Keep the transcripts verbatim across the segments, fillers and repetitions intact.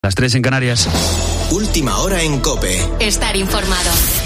Las tres en Canarias. Última hora en COPE. Estar informado.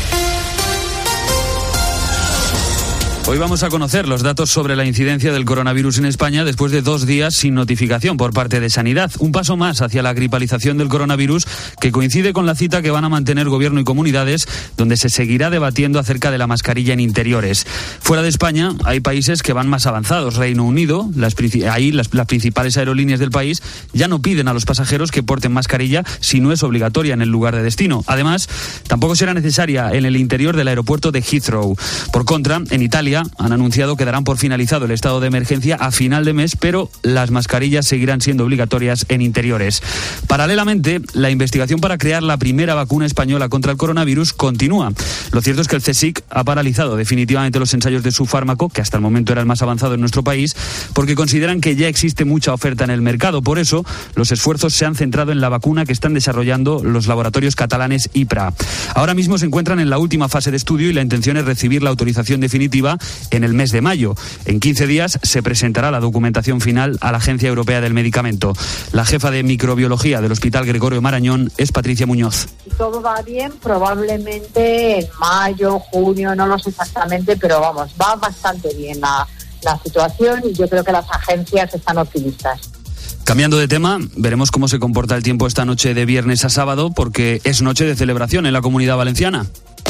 Hoy vamos a conocer los datos sobre la incidencia del coronavirus en España después de dos días sin notificación por parte de Sanidad. Un paso más hacia la gripalización del coronavirus que coincide con la cita que van a mantener Gobierno y comunidades, donde se seguirá debatiendo acerca de la mascarilla en interiores. Fuera de España hay países que van más avanzados. Reino Unido, las, ahí las, las principales aerolíneas del país ya no piden a los pasajeros que porten mascarilla si no es obligatoria en el lugar de destino. Además, tampoco será necesaria en el interior del aeropuerto de Heathrow. Por contra, en Italia han anunciado que darán por finalizado el estado de emergencia a final de mes, pero las mascarillas seguirán siendo obligatorias en interiores. Paralelamente, la investigación para crear la primera vacuna española contra el coronavirus continúa. Lo cierto es que el CSIC ha paralizado definitivamente los ensayos de su fármaco, que hasta el momento era el más avanzado en nuestro país, porque consideran que ya existe mucha oferta en el mercado. Por eso, los esfuerzos se han centrado en la vacuna que están desarrollando los laboratorios catalanes IPRA. Ahora mismo se encuentran en la última fase de estudio y la intención es recibir la autorización definitiva en el mes de mayo. En quince días se presentará la documentación final a la Agencia Europea del Medicamento. La jefa de microbiología del Hospital Gregorio Marañón es Patricia Muñoz. Si todo va bien, probablemente en mayo, junio, no lo sé exactamente, pero vamos, va bastante bien la, la situación y yo creo que las agencias están optimistas. Cambiando de tema, veremos cómo se comporta el tiempo esta noche de viernes a sábado, porque es noche de celebración en la Comunidad Valenciana.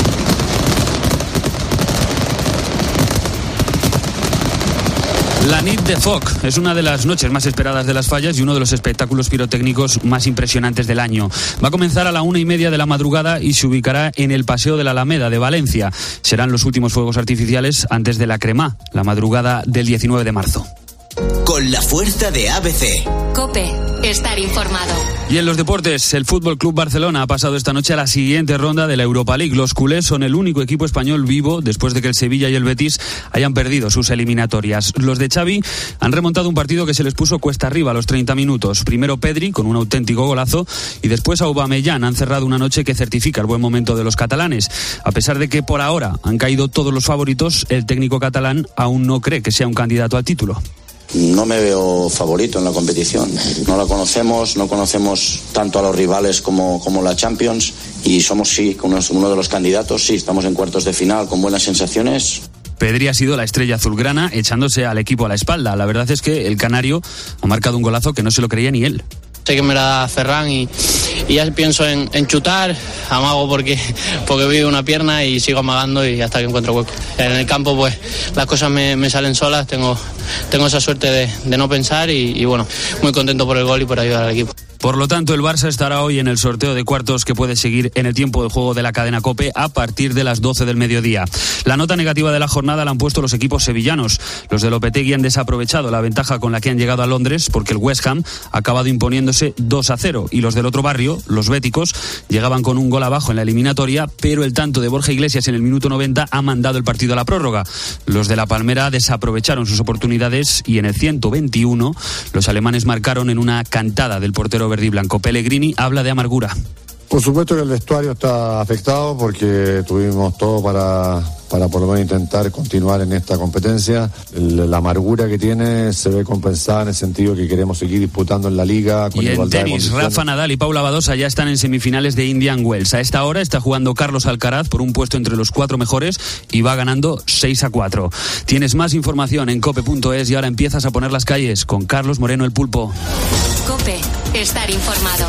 La nit de Foc es una de las noches más esperadas de las Fallas y uno de los espectáculos pirotécnicos más impresionantes del año. Va a comenzar a la una y media de la madrugada y se ubicará en el Paseo de la Alameda de Valencia. Serán los últimos fuegos artificiales antes de la Cremá, la madrugada del diecinueve de marzo. Con la fuerza de A B C. COPE. Estar informado. Y en los deportes, el Fútbol Club Barcelona ha pasado esta noche a la siguiente ronda de la Europa League. Los culés son el único equipo español vivo después de que el Sevilla y el Betis hayan perdido sus eliminatorias. Los de Xavi han remontado un partido que se les puso cuesta arriba a los treinta minutos. Primero Pedri con un auténtico golazo y después Aubameyang han cerrado una noche que certifica el buen momento de los catalanes. A pesar de que por ahora han caído todos los favoritos, el técnico catalán aún no cree que sea un candidato al título. No me veo favorito en la competición. No la conocemos, no conocemos tanto a los rivales como, como la Champions y somos sí uno, uno de los candidatos. Sí, estamos en cuartos de final con buenas sensaciones. Pedri ha sido la estrella azulgrana echándose al equipo a la espalda. La verdad es que el canario ha marcado un golazo que no se lo creía ni él. Sé que me la da Ferran y, y ya pienso en, en chutar, amago porque, porque vivo una pierna y sigo amagando y hasta que encuentro hueco. En el campo pues las cosas me, me salen solas, tengo, tengo esa suerte de, de no pensar y, y bueno, muy contento por el gol y por ayudar al equipo. Por lo tanto, el Barça estará hoy en el sorteo de cuartos que puede seguir en el tiempo de juego de la cadena COPE a partir de las doce del mediodía. La nota negativa de la jornada la han puesto los equipos sevillanos. Los de Lopetegui han desaprovechado la ventaja con la que han llegado a Londres porque el West Ham ha acabado imponiéndose dos a cero y los del otro barrio, los béticos, llegaban con un gol abajo en la eliminatoria, pero el tanto de Borja Iglesias en el minuto noventa ha mandado el partido a la prórroga. Los de La Palmera desaprovecharon sus oportunidades y en el ciento veintiuno los alemanes marcaron en una cantada del portero verde y blanco. Pellegrini habla de amargura. Por supuesto que el vestuario está afectado porque tuvimos todo para, para por lo menos intentar continuar en esta competencia. El, la amargura que tiene se ve compensada en el sentido que queremos seguir disputando en la Liga. Con y en tenis, Rafa Nadal y Paula Badosa ya están en semifinales de Indian Wells. A esta hora está jugando Carlos Alcaraz por un puesto entre los cuatro mejores y va ganando seis a cuatro. Tienes más información en cope punto es y ahora empiezas a poner las calles con Carlos Moreno el Pulpo. COPE. Estar informado.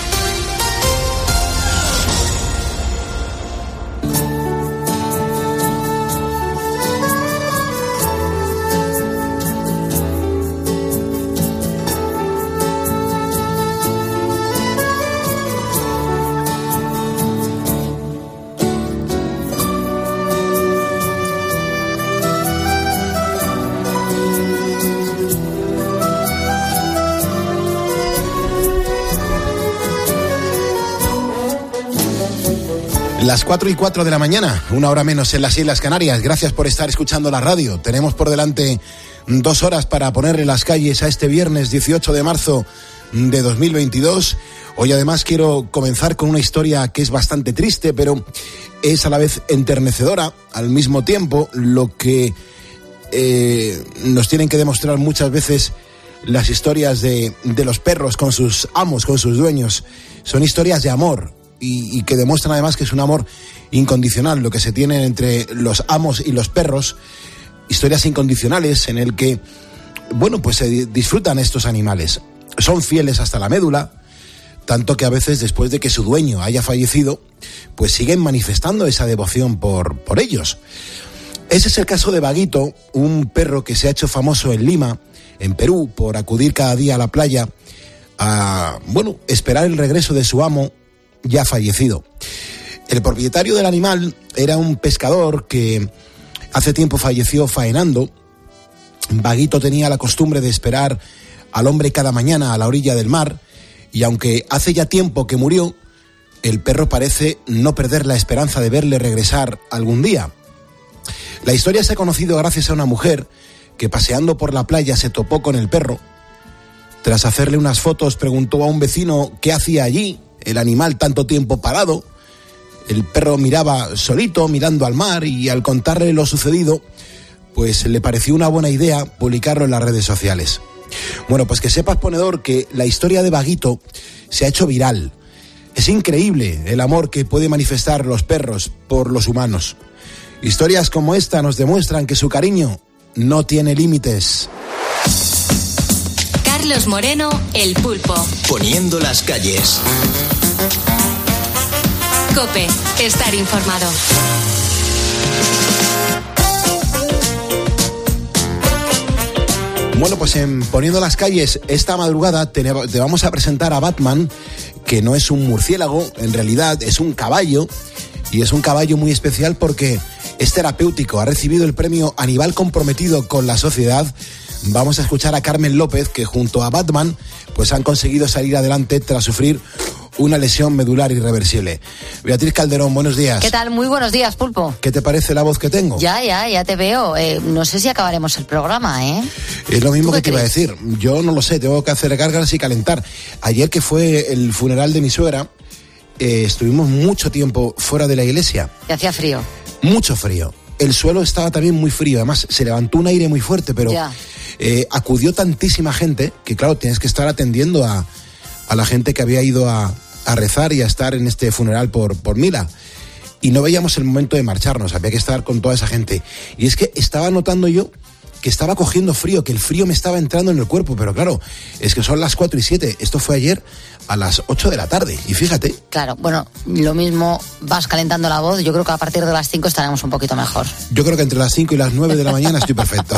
Las cuatro y cuatro de la mañana, una hora menos en las Islas Canarias. Gracias por estar escuchando la radio. Tenemos por delante dos horas para ponerle las calles a este viernes dieciocho de marzo de dos mil veintidós. Hoy además quiero comenzar con una historia que es bastante triste, pero es a la vez enternecedora al mismo tiempo, lo que eh, nos tienen que demostrar muchas veces las historias de, de los perros con sus amos, con sus dueños. Son historias de amor y, y que demuestran además que es un amor incondicional lo que se tiene entre los amos y los perros. Historias incondicionales en el que, bueno, pues se disfrutan estos animales. Son fieles hasta la médula, tanto que a veces después de que su dueño haya fallecido, pues siguen manifestando esa devoción por, por ellos. Ese es el caso de Vaguito, un perro que se ha hecho famoso en Lima, en Perú, por acudir cada día a la playa a, bueno, esperar el regreso de su amo ya fallecido. El propietario del animal era un pescador que hace tiempo falleció faenando. Vaguito tenía la costumbre de esperar al hombre cada mañana a la orilla del mar, y aunque hace ya tiempo que murió, el perro parece no perder la esperanza de verle regresar algún día. La historia se ha conocido gracias a una mujer que paseando por la playa se topó con el perro. Tras hacerle unas fotos preguntó a un vecino qué hacía allí, el animal tanto tiempo parado. El perro miraba solito, mirando al mar, y al contarle lo sucedido, pues le pareció una buena idea publicarlo en las redes sociales. Bueno, pues que sepas, ponedor, que la historia de Vaguito se ha hecho viral. Es increíble el amor que pueden manifestar los perros por los humanos. Historias como esta nos demuestran que su cariño no tiene límites. Carlos Moreno, El Pulpo. Poniendo las calles. COPE, estar informado. Bueno, pues en Poniendo las calles, esta madrugada te, te vamos a presentar a Batman, que no es un murciélago, en realidad es un caballo, y es un caballo muy especial porque es terapéutico. Ha recibido el premio Animal Comprometido con la Sociedad. Vamos a escuchar a Carmen López, que junto a Batman pues han conseguido salir adelante tras sufrir una lesión medular irreversible. Beatriz Calderón, buenos días. ¿Qué tal? Muy buenos días, Pulpo. ¿Qué te parece la voz que tengo? Ya, ya, ya te veo. Eh, no sé si acabaremos el programa, ¿eh? Es lo mismo que te crees? iba a decir. Yo no lo sé, tengo que hacer gárgaras y calentar. Ayer, que fue el funeral de mi suegra, eh, estuvimos mucho tiempo fuera de la iglesia. Y hacía frío. Mucho frío. El suelo estaba también muy frío. Además, se levantó un aire muy fuerte, pero eh, acudió tantísima gente que, claro, tienes que estar atendiendo a, a la gente que había ido a, a rezar y a estar en este funeral por, por Mila. Y no veíamos el momento de marcharnos, había que estar con toda esa gente. Y es que estaba notando yo que estaba cogiendo frío, que el frío me estaba entrando en el cuerpo, pero claro, es que son las cuatro y siete, esto fue ayer a las ocho de la tarde, y fíjate. Claro, bueno, lo mismo, vas calentando la voz, yo creo que a partir de las cinco estaremos un poquito mejor. Yo creo que entre las cinco y las nueve de la mañana estoy perfecto.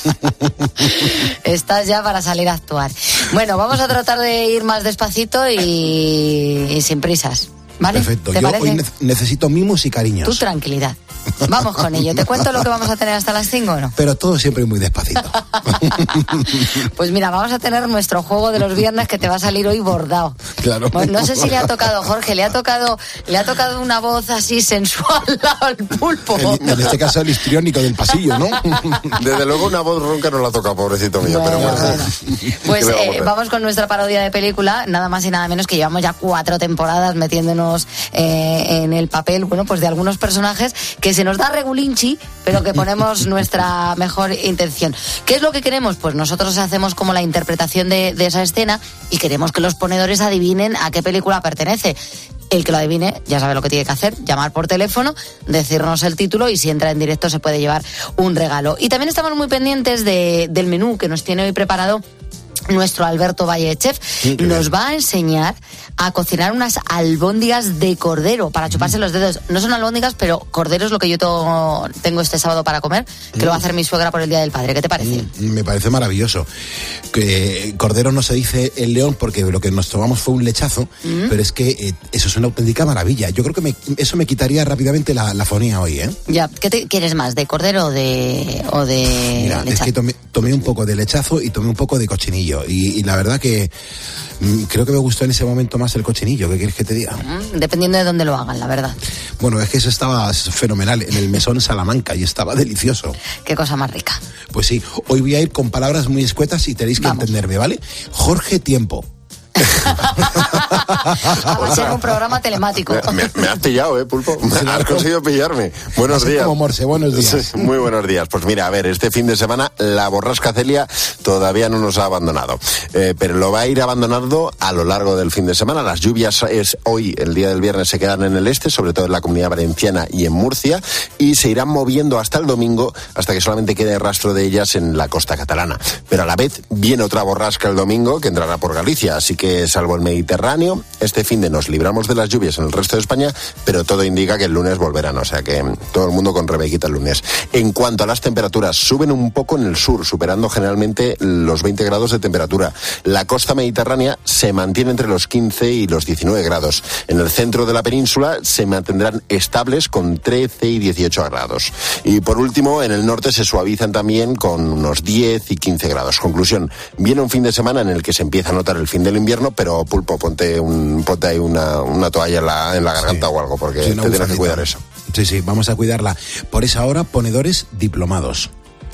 Estás ya para salir a actuar. Bueno, vamos a tratar de ir más despacito y, y sin prisas, ¿vale? Perfecto, yo hoy ne- necesito mimos y cariños. Tu tranquilidad. Vamos con ello. ¿Te cuento lo que vamos a tener hasta las cinco o no? Pero todo siempre muy despacito. Pues mira, vamos a tener nuestro juego de los viernes que te va a salir hoy bordado. Claro. Bueno, no sé si le ha tocado, Jorge, le ha tocado, le ha tocado una voz así sensual al Pulpo. En, en este caso el histriónico del pasillo, ¿no? Desde luego una voz ronca no la toca, pobrecito mío. Bueno, pero bueno. bueno. Pues vamos, eh, vamos con nuestra parodia de película, nada más y nada menos que llevamos ya cuatro temporadas metiéndonos eh, en el papel, bueno, pues de algunos personajes que se nos da regulinchi, pero que ponemos nuestra mejor intención. ¿Qué es lo que queremos? Pues nosotros hacemos como la interpretación de, de esa escena y queremos que los ponedores adivinen a qué película pertenece. El que lo adivine ya sabe lo que tiene que hacer, llamar por teléfono, decirnos el título y si entra en directo se puede llevar un regalo. Y también estamos muy pendientes de, del menú que nos tiene hoy preparado nuestro Alberto Valle Chef. Nos va a enseñar a cocinar unas albóndigas de cordero para chuparse los dedos. No son albóndigas, pero cordero es lo que yo to- tengo este sábado para comer, que lo va a hacer mi suegra por el Día del Padre. ¿Qué te parece? Me parece maravilloso. Que cordero no se dice el león porque lo que nos tomamos fue un lechazo, mm. pero es que eh, eso es una auténtica maravilla. Yo creo que me, eso me quitaría rápidamente la, la fonía hoy, ¿eh? Ya, ¿qué te, quieres más? ¿De cordero o de, o de Mira, lechazo? Es que tomé, tomé un poco de lechazo y tomé un poco de cochinillo. Y, y la verdad que mm, creo que me gustó en ese momento más el cochinillo. ¿Qué quieres que te diga? Mm, dependiendo de dónde lo hagan, la verdad. Bueno, es que eso estaba fenomenal en el mesón Salamanca y estaba delicioso. Qué cosa más rica. Pues sí, hoy voy a ir con palabras muy escuetas y tenéis que Vamos. entenderme, ¿vale? Jorge Tiempo, Va a ser un programa telemático. Me, me has pillado, ¿eh, Pulpo? Claro. Has conseguido pillarme. Buenos Así días. como Morse, buenos días. Muy buenos días. Pues mira, a ver, este fin de semana la borrasca Celia todavía no nos ha abandonado, eh, pero lo va a ir abandonando a lo largo del fin de semana. Las lluvias es hoy, el día del viernes, se quedan en el este, sobre todo en la Comunidad Valenciana y en Murcia, y se irán moviendo hasta el domingo, hasta que solamente quede rastro de ellas en la costa catalana. Pero a la vez viene otra borrasca el domingo que entrará por Galicia, así que salvo el Mediterráneo, este fin de nos libramos de las lluvias en el resto de España, pero todo indica que el lunes volverán, o sea que todo el mundo con Rebequita el lunes. En cuanto a las temperaturas, suben un poco en el sur, superando generalmente los veinte grados de temperatura. La costa mediterránea se mantiene entre los quince y los diecinueve grados. En el centro de la península se mantendrán estables con trece y dieciocho grados. Y por último, en el norte se suavizan también con unos diez y quince grados. Conclusión, viene un fin de semana en el que se empieza a notar el fin del invierno, pero Pulpo, ponte, un, ponte ahí una, una toalla en la, en la garganta, sí, o algo, porque sí, te tienes que cuidar eso. Sí, sí, vamos a cuidarla. Por esa hora, ponedores diplomados.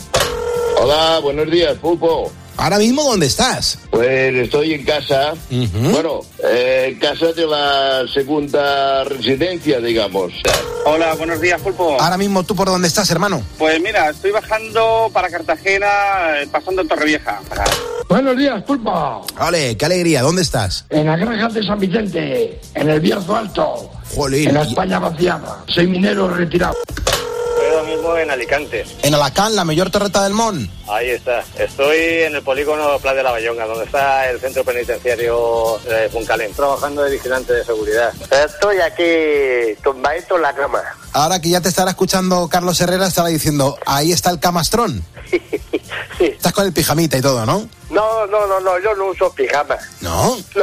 Hola, buenos días, Pulpo. ¿Ahora mismo dónde estás? Pues estoy en casa, uh-huh. bueno, eh, en casa de la segunda residencia, digamos. Hola, buenos días, Pulpo. Ahora mismo, ¿tú por dónde estás, hermano? Pues mira, estoy bajando para Cartagena, pasando en Torrevieja. Buenos días, Pulpo. Ole, qué alegría, ¿dónde estás? En la granja de San Vicente, en el Bierzo Alto. Jolín. En la España vaciada. Soy minero retirado. Ahora mismo en Alicante. En Alacant, la mayor torreta del Mont. Ahí está. Estoy en el polígono Pla de la Bayonga, donde está el centro penitenciario de Funcalén, trabajando de vigilante de seguridad. Estoy aquí tumbadito en la cama. Ahora que ya te estará escuchando Carlos Herrera, estará diciendo, ahí está el camastrón. Sí. Estás con el pijamita y todo, ¿no? No, no, no, no, yo no uso pijama. ¿No? No.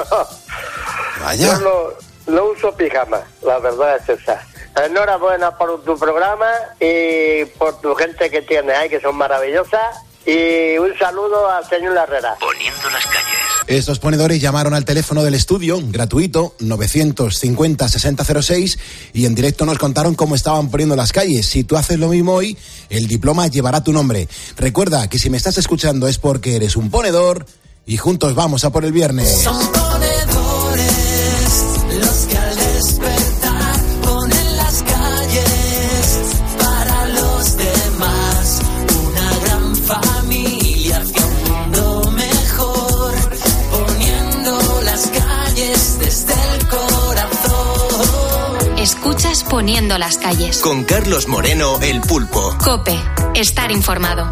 Vaya. Yo no, no uso pijama, la verdad es esa. Enhorabuena por tu programa y por tu gente que tienes ahí, que son maravillosas. Y un saludo al señor Herrera. Poniendo las calles. Estos ponedores llamaron al teléfono del estudio, gratuito, novecientos cincuenta sesenta cero seis, y en directo nos contaron cómo estaban poniendo las calles. Si tú haces lo mismo hoy, el diploma llevará tu nombre. Recuerda que si me estás escuchando es porque eres un ponedor y juntos vamos a por el viernes. Son ponedores los que al despertar ponen las calles para los demás. Una gran familia hacia un mundo mejor, poniendo las calles desde el corazón. Escuchas Poniendo las calles. Con Carlos Moreno, el Pulpo. COPE. Estar informado.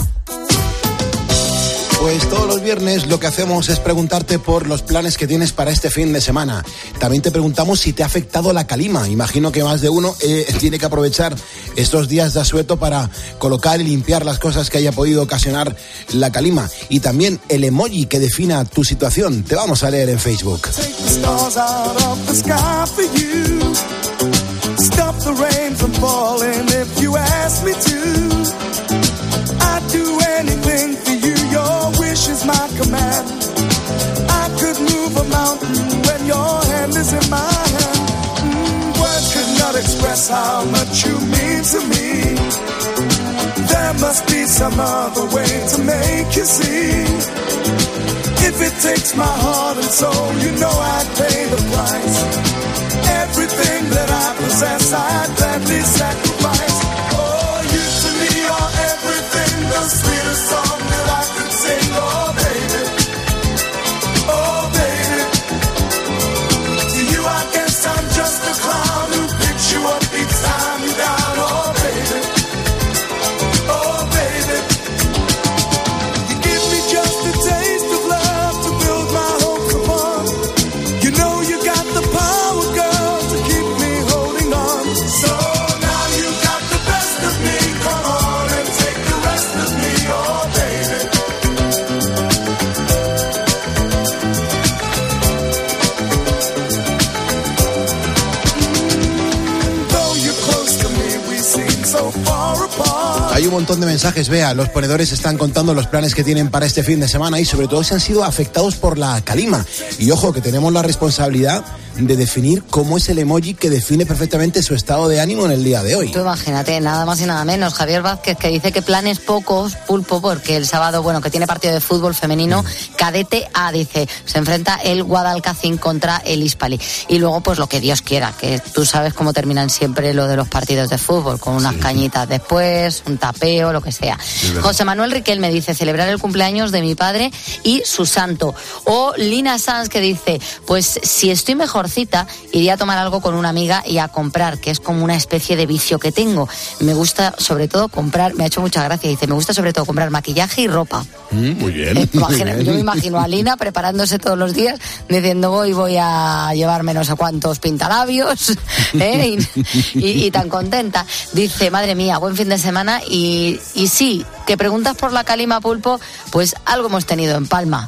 Pues todos los viernes lo que hacemos es preguntarte por los planes que tienes para este fin de semana. También te preguntamos si te ha afectado la calima. Imagino que más de uno eh, tiene que aprovechar estos días de asueto para colocar y limpiar las cosas que haya podido ocasionar la calima. Y también el emoji que defina tu situación. Te vamos a leer en Facebook. Stop the rain from falling if you ask me to. I'd do anything for you, your wish is my command. I could move a mountain when your hand is in my hand. Mm, words could not express how much you mean to me. There must be some other way to make you see. If it takes my heart and soul, you know I'd pay the price. Everything that I possess, I'd gladly sacrifice. Oh, you to me are everything, the sweetest song that I could sing. Oh, baby, oh, baby. To you, I guess I'm just a clown who picks you up each time you're down. Oh, baby, oh, baby. You give me just a taste of love to build my hopes upon. You know you got the power. Hay un montón de mensajes, vea, los ponedores están contando los planes que tienen para este fin de semana y sobre todo si han sido afectados por la calima. Y ojo, que tenemos la responsabilidad de definir cómo es el emoji que define perfectamente su estado de ánimo en el día de hoy. Tú imagínate, nada más y nada menos. Javier Vázquez, que dice que planes pocos, Pulpo, porque el sábado, bueno, que tiene partido de fútbol femenino, mm. cadete A, dice, se enfrenta el Guadalcacín contra el Hispali. Y luego, pues lo que Dios quiera, que tú sabes cómo terminan siempre lo de los partidos de fútbol, con unas sí. cañitas después, un tapeo, lo que sea. Sí, José Manuel Riquelme dice, celebrar el cumpleaños de mi padre y su santo. O Lina Sanz, que dice, pues si estoy mejor cita, iría a tomar algo con una amiga y a comprar, que es como una especie de vicio que tengo. Me gusta sobre todo comprar, me ha hecho mucha gracia, dice, me gusta sobre todo comprar maquillaje y ropa. Mm, muy bien. Eh, imagina, muy bien. Yo me imagino a Lina preparándose todos los días, diciendo voy, voy a llevarme no sé cuántos pintalabios, ¿eh? y, y, y tan contenta. Dice, madre mía, buen fin de semana y, y sí, que preguntas por la calima, Pulpo, pues algo hemos tenido en Palma.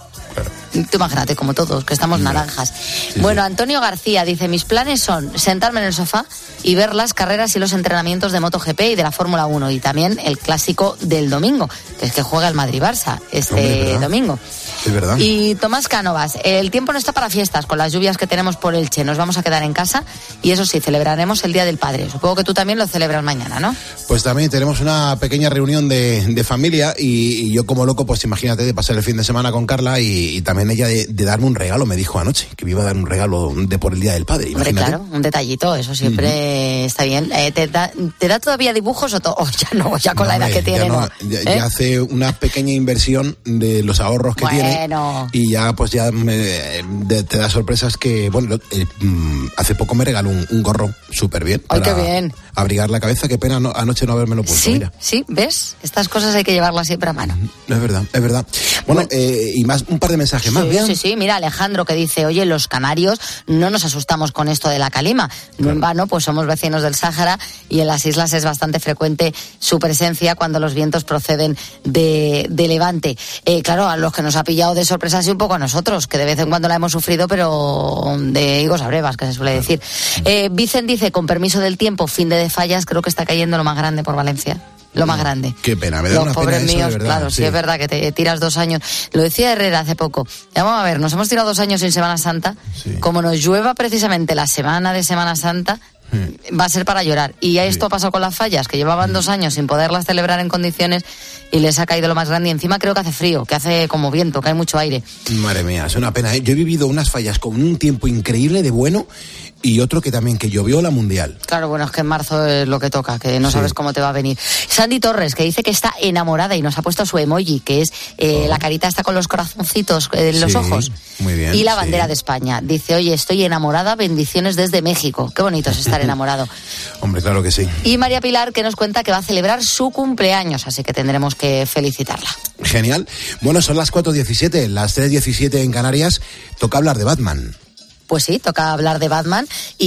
Tú imagínate, como todos, que estamos naranjas. Sí, bueno, Antonio García dice, mis planes son sentarme en el sofá y ver las carreras y los entrenamientos de MotoGP y de la Fórmula uno y también el clásico del domingo, que es que juega el Madrid-Barça este Hombre, domingo. Es verdad. Y Tomás Cánovas, el tiempo no está para fiestas con las lluvias que tenemos por Elche, nos vamos a quedar en casa y eso sí, celebraremos el Día del Padre. Supongo que tú también lo celebras mañana, ¿no? Pues también tenemos una pequeña reunión de, de familia y, y yo como loco, pues imagínate, de pasar el fin de semana con Carla y, y también ella de, de darme un regalo, me dijo anoche, que me iba a dar un regalo de por el Día del Padre. Hombre, claro, un detallito, eso siempre uh-huh. está bien. Eh, ¿te, da, ¿Te da todavía dibujos o, to- o ya no, ya con no, la edad eh, que tiene? Ya, no, no. ya, ¿Eh? ya hace una pequeña inversión de los ahorros que bueno. tiene y ya pues ya me, de, te da sorpresas que, bueno, eh, hace poco me regaló un, un gorro súper bien. ¡Ay, para qué bien! Abrigar la cabeza, qué pena no, anoche no habérmelo puesto, sí, mira. Sí, ¿ves? Estas cosas hay que llevarlas siempre a mano. Es verdad, es verdad. Bueno, bueno eh, y más un par de mensajes sí, más, ¿bien? Sí, sí, mira, Alejandro que dice, oye, los canarios no nos asustamos con esto de la calima. No claro. en vano, pues somos vecinos del Sáhara y en las islas es bastante frecuente su presencia cuando los vientos proceden de, de Levante. Eh, claro, a los que nos ha pillado de sorpresa sí un poco a nosotros, que de vez en cuando la hemos sufrido, pero de higos a brevas, que se suele decir. Eh, Vicen dice, con permiso del tiempo, fin de, de fallas, creo que está cayendo lo más grande por Valencia. Lo más grande. Qué pena, me da Los una pobres pena eso, míos, de verdad. claro, sí. sí es verdad que te tiras dos años. Lo decía Herrera hace poco. Ya vamos a ver, nos hemos tirado dos años sin Semana Santa. Sí. Como nos llueva precisamente la semana de Semana Santa, sí. va a ser para llorar. Y esto sí. ha pasado con las fallas, que llevaban sí. dos años sin poderlas celebrar en condiciones y les ha caído lo más grande. Y encima creo que hace frío, que hace como viento, que hay mucho aire. Madre mía, es una pena, ¿eh? Yo he vivido unas fallas con un tiempo increíble de bueno y otro que también, que llovió la Mundial. Claro, bueno, es que en marzo es lo que toca, que no sí. sabes cómo te va a venir. Sandy Torres, que dice que está enamorada y nos ha puesto su emoji, que es eh, oh. la carita está con los corazoncitos en sí, los ojos. Muy bien. Y la bandera sí. de España. Dice, oye, estoy enamorada, bendiciones desde México. Qué bonito es estar enamorado. Hombre, claro que sí. Y María Pilar, que nos cuenta que va a celebrar su cumpleaños, así que tendremos que felicitarla. Genial. Bueno, son las cuatro diecisiete, las tres diecisiete en Canarias. Toca hablar de Batman. Pues sí, toca hablar de Batman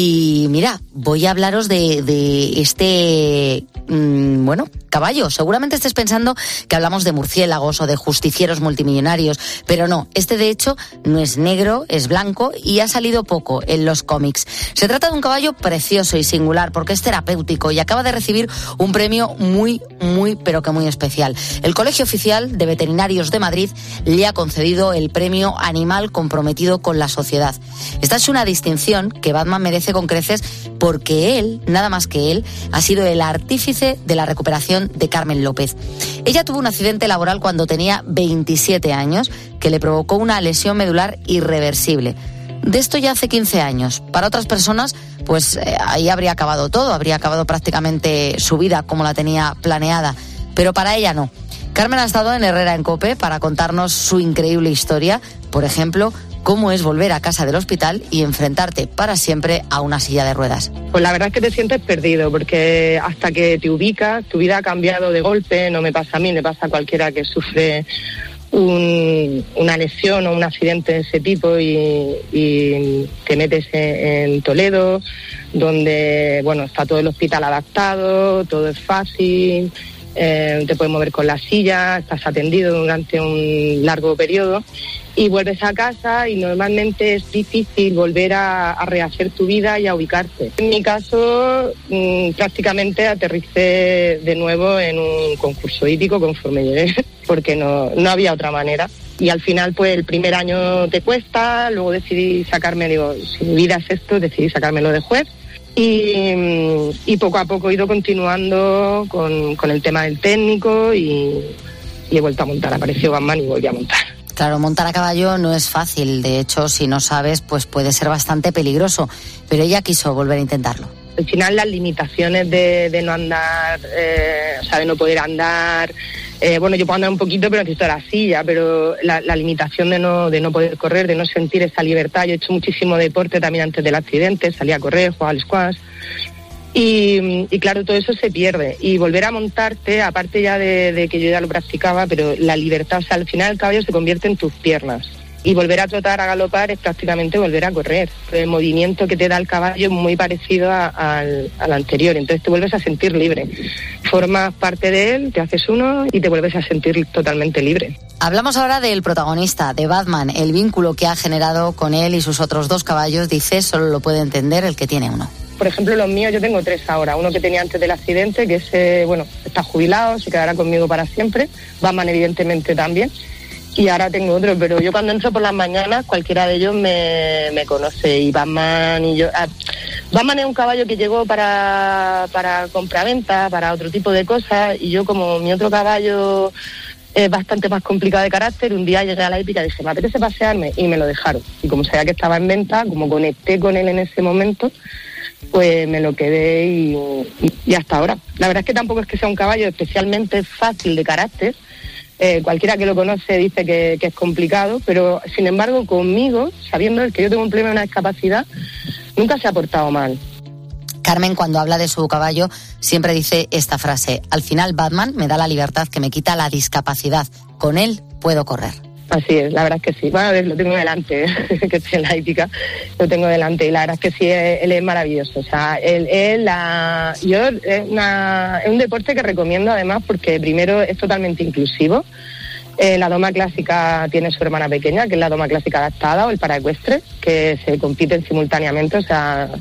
y mira, voy a hablaros de, de este, mmm, bueno, caballo. Seguramente estés pensando que hablamos de murciélagos o de justicieros multimillonarios, pero no, este de hecho no es negro, es blanco y ha salido poco en los cómics. Se trata de un caballo precioso y singular porque es terapéutico y acaba de recibir un premio muy, muy, pero que muy especial. El Colegio Oficial de Veterinarios de Madrid le ha concedido el premio Animal Comprometido con la Sociedad. Esta es una distinción que Batman merece con creces porque él, nada más que él, ha sido el artífice de la recuperación de Carmen López. Ella tuvo un accidente laboral cuando tenía veintisiete años que le provocó una lesión medular irreversible. De esto ya hace quince años. Para otras personas, pues eh, ahí habría acabado todo, habría acabado prácticamente su vida como la tenía planeada, pero para ella no. Carmen ha estado en Herrera en COPE para contarnos su increíble historia, por ejemplo, cómo es volver a casa del hospital y enfrentarte para siempre a una silla de ruedas. Pues la verdad es que te sientes perdido, porque hasta que te ubicas, tu vida ha cambiado de golpe, no me pasa a mí, le pasa a cualquiera que sufre un, una lesión o un accidente de ese tipo y, y te metes en, en Toledo, donde bueno está todo el hospital adaptado, todo es fácil, eh, te puedes mover con la silla, estás atendido durante un largo periodo y vuelves a casa y normalmente es difícil volver a, a rehacer tu vida y a ubicarte. En mi caso, mmm, prácticamente aterricé de nuevo en un concurso hípico conforme llegué, porque no, no había otra manera. Y al final, pues el primer año te cuesta, luego decidí sacarme, digo, si mi vida es esto, decidí sacármelo de juez. Y, y poco a poco he ido continuando con, con el tema del técnico y, y he vuelto a montar. Apareció Batman y volví a montar. Claro, montar a caballo no es fácil. De hecho, si no sabes, pues puede ser bastante peligroso. Pero ella quiso volver a intentarlo. Al final, las limitaciones de, de no andar, eh, o sea, de no poder andar... Eh, bueno, yo puedo andar un poquito, pero necesito la silla, pero la, la limitación de no, de no poder correr, de no sentir esa libertad. Yo he hecho muchísimo deporte también antes del accidente, salía a correr, jugaba al squash. Y, y claro, todo eso se pierde. Y volver a montarte, aparte ya de, de que yo ya lo practicaba, pero la libertad, o sea, al final el caballo se convierte en tus piernas. Y volver a trotar, a galopar, es prácticamente volver a correr. El movimiento que te da el caballo es muy parecido a, a, al, al anterior, entonces te vuelves a sentir libre. Formas parte de él, te haces uno y te vuelves a sentir totalmente libre. Hablamos ahora del protagonista, de Batman. El vínculo que ha generado con él y sus otros dos caballos, dice, solo lo puede entender el que tiene uno. Por ejemplo, los míos, yo tengo tres ahora. Uno que tenía antes del accidente, que ese, bueno, está jubilado, se quedará conmigo para siempre. Batman, evidentemente, también. Y ahora tengo otro, pero yo cuando entro por las mañanas, cualquiera de ellos me, me conoce. Y Batman y yo... Ah, Batman es un caballo que llegó para, para compraventa, para otro tipo de cosas, y yo, como mi otro caballo es bastante más complicado de carácter, un día llegué a la hípica y dije, me apetece pasearme, y me lo dejaron. Y como sabía que estaba en venta, como conecté con él en ese momento, pues me lo quedé y, y, y hasta ahora. La verdad es que tampoco es que sea un caballo especialmente fácil de carácter. Eh, cualquiera que lo conoce dice que, que es complicado, pero sin embargo conmigo, sabiendo que yo tengo un problema, una discapacidad, nunca se ha portado mal. Carmen, cuando habla de su caballo, siempre dice esta frase: al final Batman me da la libertad que me quita la discapacidad, con él puedo correr. Así es, la verdad es que sí. Bueno, a ver, lo tengo delante, que estoy en la hípica, lo tengo delante, y la verdad es que sí, él es maravilloso. O sea, él, él la, yo, es, una, es un deporte que recomiendo además porque primero es totalmente inclusivo. Eh, la doma clásica tiene su hermana pequeña, que es la doma clásica adaptada, o el paraecuestre, que se compiten simultáneamente, o sea...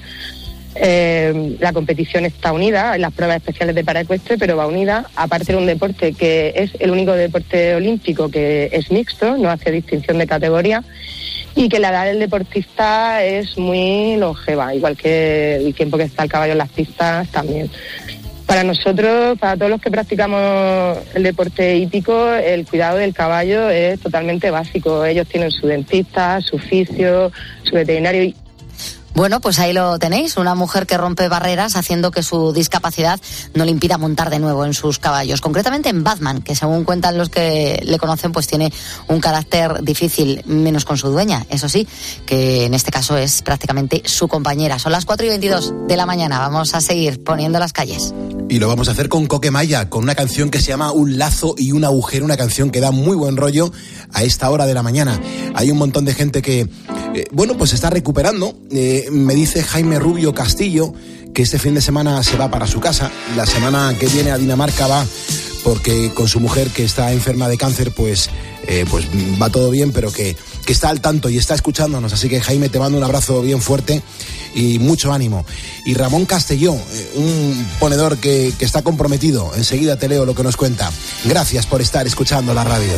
Eh, la competición está unida en las pruebas especiales de paraecuestre, pero va unida, aparte de un deporte que es el único deporte olímpico que es mixto, no hace distinción de categoría, y que la edad del deportista es muy longeva, igual que el tiempo que está el caballo en las pistas también. Para nosotros, para todos los que practicamos el deporte hípico, el cuidado del caballo es totalmente básico. Ellos tienen su dentista, su fisio, su veterinario. Y bueno, pues ahí lo tenéis, una mujer que rompe barreras haciendo que su discapacidad no le impida montar de nuevo en sus caballos, concretamente en Batman, que según cuentan los que le conocen, pues tiene un carácter difícil, menos con su dueña, eso sí, que en este caso es prácticamente su compañera. Son las cuatro y veintidós de la mañana, vamos a seguir poniendo las calles. Y lo vamos a hacer con Coquemaya, con una canción que se llama Un lazo y un agujero, una canción que da muy buen rollo a esta hora de la mañana. Hay un montón de gente que, eh, bueno, pues está recuperando. Eh, me dice Jaime Rubio Castillo que este fin de semana se va para su casa. La semana que viene a Dinamarca va porque con su mujer, que está enferma de cáncer, pues, eh, pues va todo bien, pero que, que está al tanto y está escuchándonos. Así que, Jaime, te mando un abrazo bien fuerte y mucho ánimo. Y Ramón Castelló, eh, un ponedor que, que está comprometido. Enseguida te leo lo que nos cuenta. Gracias por estar escuchando la radio.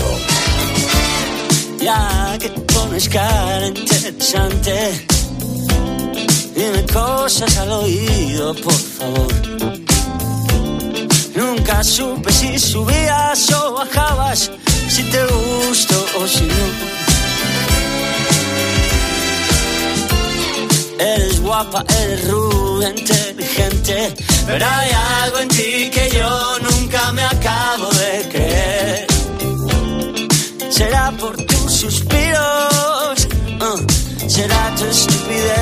Ya que pones cara interesante, dime cosas al oído, por favor. Nunca supe si subías o bajabas, si te gustó o si no. Eres guapa, eres rubia, inteligente, pero hay algo en ti que yo nunca me acabo de creer. Será por tus suspiros, uh, será tu estupidez.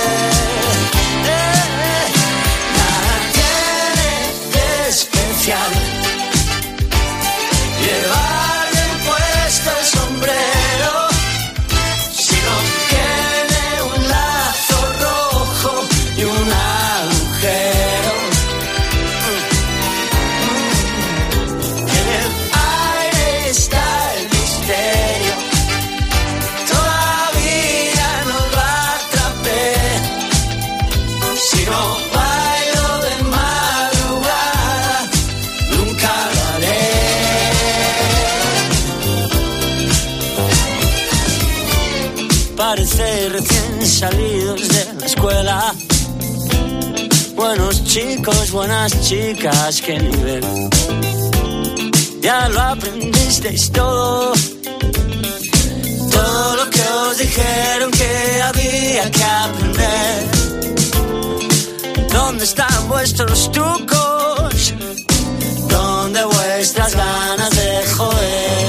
Eh, nada tiene de especial llevarle puesto el sombrero, si no tiene un lazo rojo y un agujero. En el aire está el misterio Si no bailo de madrugada, nunca lo haré. Parece recién salidos de la escuela. Buenos chicos, buenas chicas, qué nivel. Ya lo aprendisteis todo. Todo lo que os dijeron que había que aprender. ¿Dónde están vuestros trucos? ¿Dónde vuestras ganas de joder?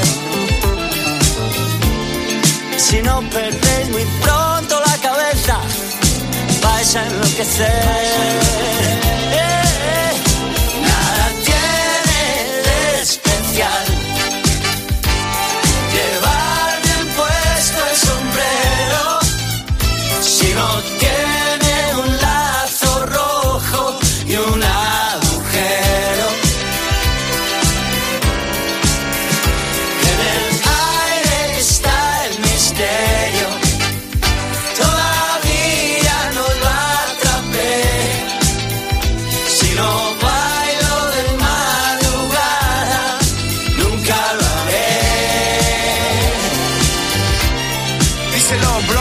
Si no perdéis muy pronto la cabeza, vais a enloquecer. Eh, eh. Nada tiene de especial llevar bien puesto el sombrero si no tiene un lazo rojo y un agujero. En el aire está el misterio, todavía no lo atrapé. Si no bailo de madrugada, nunca lo haré. Díselo, bro.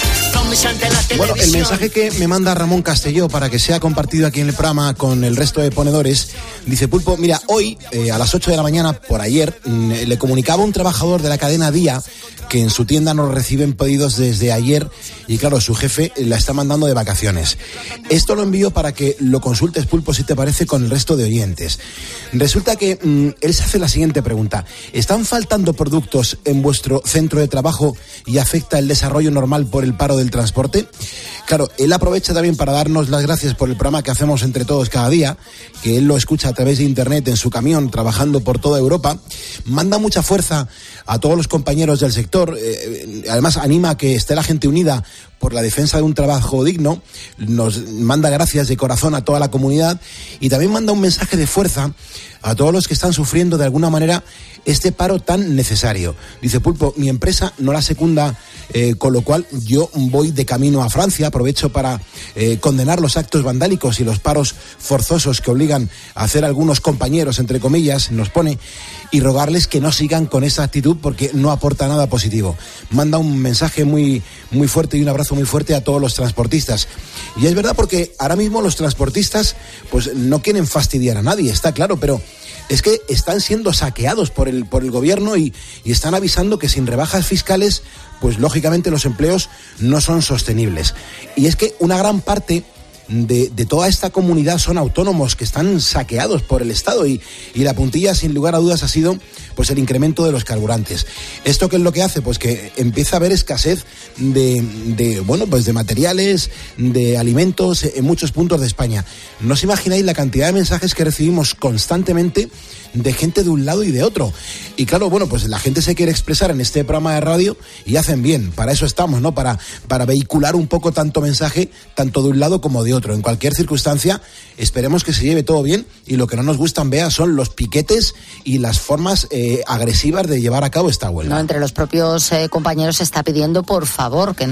Bueno, el mensaje que me manda Ramón Castelló para que sea compartido aquí en el programa con el resto de ponedores, dice: Pulpo, mira, hoy eh, a las ocho de la mañana, por ayer, mm, le comunicaba a un trabajador de la cadena Día que en su tienda no reciben pedidos desde ayer y claro, su jefe la está mandando de vacaciones. Esto lo envío para que lo consultes, Pulpo, si te parece, con el resto de oyentes. Resulta que mmm, él se hace la siguiente pregunta: ¿están faltando productos en vuestro centro de trabajo y afecta el desarrollo normal por el paro del transporte? Claro, él aprovecha también para darnos las gracias por el programa que hacemos entre todos cada día, que él lo escucha a través de internet en su camión, trabajando por toda Europa. Manda mucha fuerza a todos los compañeros del sector, eh, además anima a que esté la gente unida por la defensa de un trabajo digno, nos manda gracias de corazón a toda la comunidad y también manda un mensaje de fuerza a todos los que están sufriendo de alguna manera este paro tan necesario. Dice: Pulpo, mi empresa no la secunda, eh, con lo cual yo voy de camino a Francia, aprovecho para eh, condenar los actos vandálicos y los paros forzosos que obligan a hacer algunos compañeros, entre comillas, nos pone, y rogarles que no sigan con esa actitud porque no aporta nada positivo. Manda un mensaje muy, muy fuerte y un abrazo muy fuerte a todos los transportistas. Y es verdad, porque ahora mismo los transportistas pues no quieren fastidiar a nadie, está claro, pero es que están siendo saqueados por el, por el gobierno y, y están avisando que sin rebajas fiscales, pues lógicamente los empleos no son sostenibles. Y es que una gran parte de, de toda esta comunidad son autónomos que están saqueados por el Estado y, y la puntilla, sin lugar a dudas, ha sido pues el incremento de los carburantes. ¿Esto qué es lo que hace? Pues que empieza a haber escasez de, de bueno, pues de materiales, de alimentos en muchos puntos de España. No os imagináis la cantidad de mensajes que recibimos constantemente de gente de un lado y de otro. Y claro, bueno, pues la gente se quiere expresar en este programa de radio y hacen bien. Para eso estamos, ¿no? Para, para vehicular un poco tanto mensaje, tanto de un lado como de otro. En cualquier circunstancia, esperemos que se lleve todo bien y lo que no nos gustan, Bea, son los piquetes y las formas eh, agresivas de llevar a cabo esta huelga. No, entre los propios eh, compañeros se está pidiendo, por favor, que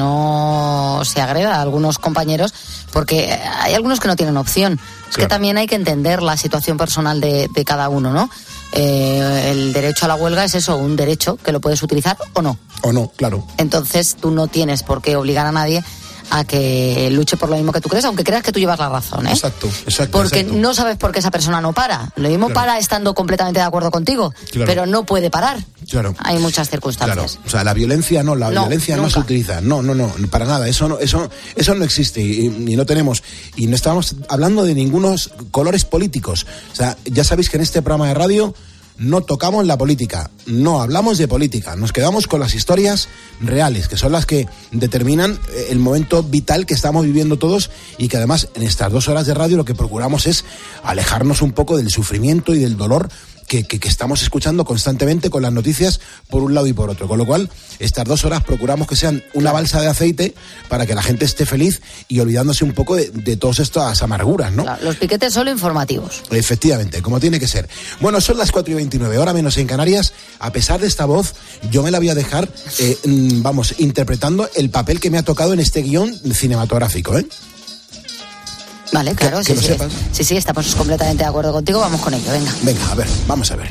no se agreda a algunos compañeros, porque hay algunos que no tienen opción. Es claro. Que también hay que entender la situación personal de, de cada uno, ¿no? Eh, el derecho a la huelga es eso, un derecho que lo puedes utilizar o no. O no, claro. Entonces tú no tienes por qué obligar a nadie a que luche por lo mismo que tú crees, aunque creas que tú llevas la razón, ¿eh? Exacto, exacto. Porque exacto. no sabes por qué esa persona no para. Lo mismo claro. para estando completamente de acuerdo contigo, claro. pero no puede parar. Claro. Hay muchas circunstancias. Claro. O sea, la violencia no, la no, violencia nunca. no se utiliza. No, no, no, para nada. Eso no, eso, eso no existe y, y no tenemos. Y no estamos hablando de ningunos colores políticos. O sea, ya sabéis que en este programa de radio no tocamos la política, no hablamos de política, nos quedamos con las historias reales, que son las que determinan el momento vital que estamos viviendo todos y que además en estas dos horas de radio lo que procuramos es alejarnos un poco del sufrimiento y del dolor Que, que, que estamos escuchando constantemente con las noticias por un lado y por otro, con lo cual estas dos horas procuramos que sean una balsa de aceite para que la gente esté feliz y olvidándose un poco de, de todas estas amarguras, ¿no? Claro, los piquetes solo informativos. Efectivamente, como tiene que ser. Bueno, son las cuatro y veintinueve, hora menos en Canarias. A pesar de esta voz, yo me la voy a dejar, eh, vamos, interpretando el papel que me ha tocado en este guión cinematográfico, ¿eh? Vale, claro, que, sí, que sí. lo sepas. Sí, sí, estamos completamente de acuerdo contigo, vamos con ello, venga. Venga, a ver, vamos a ver.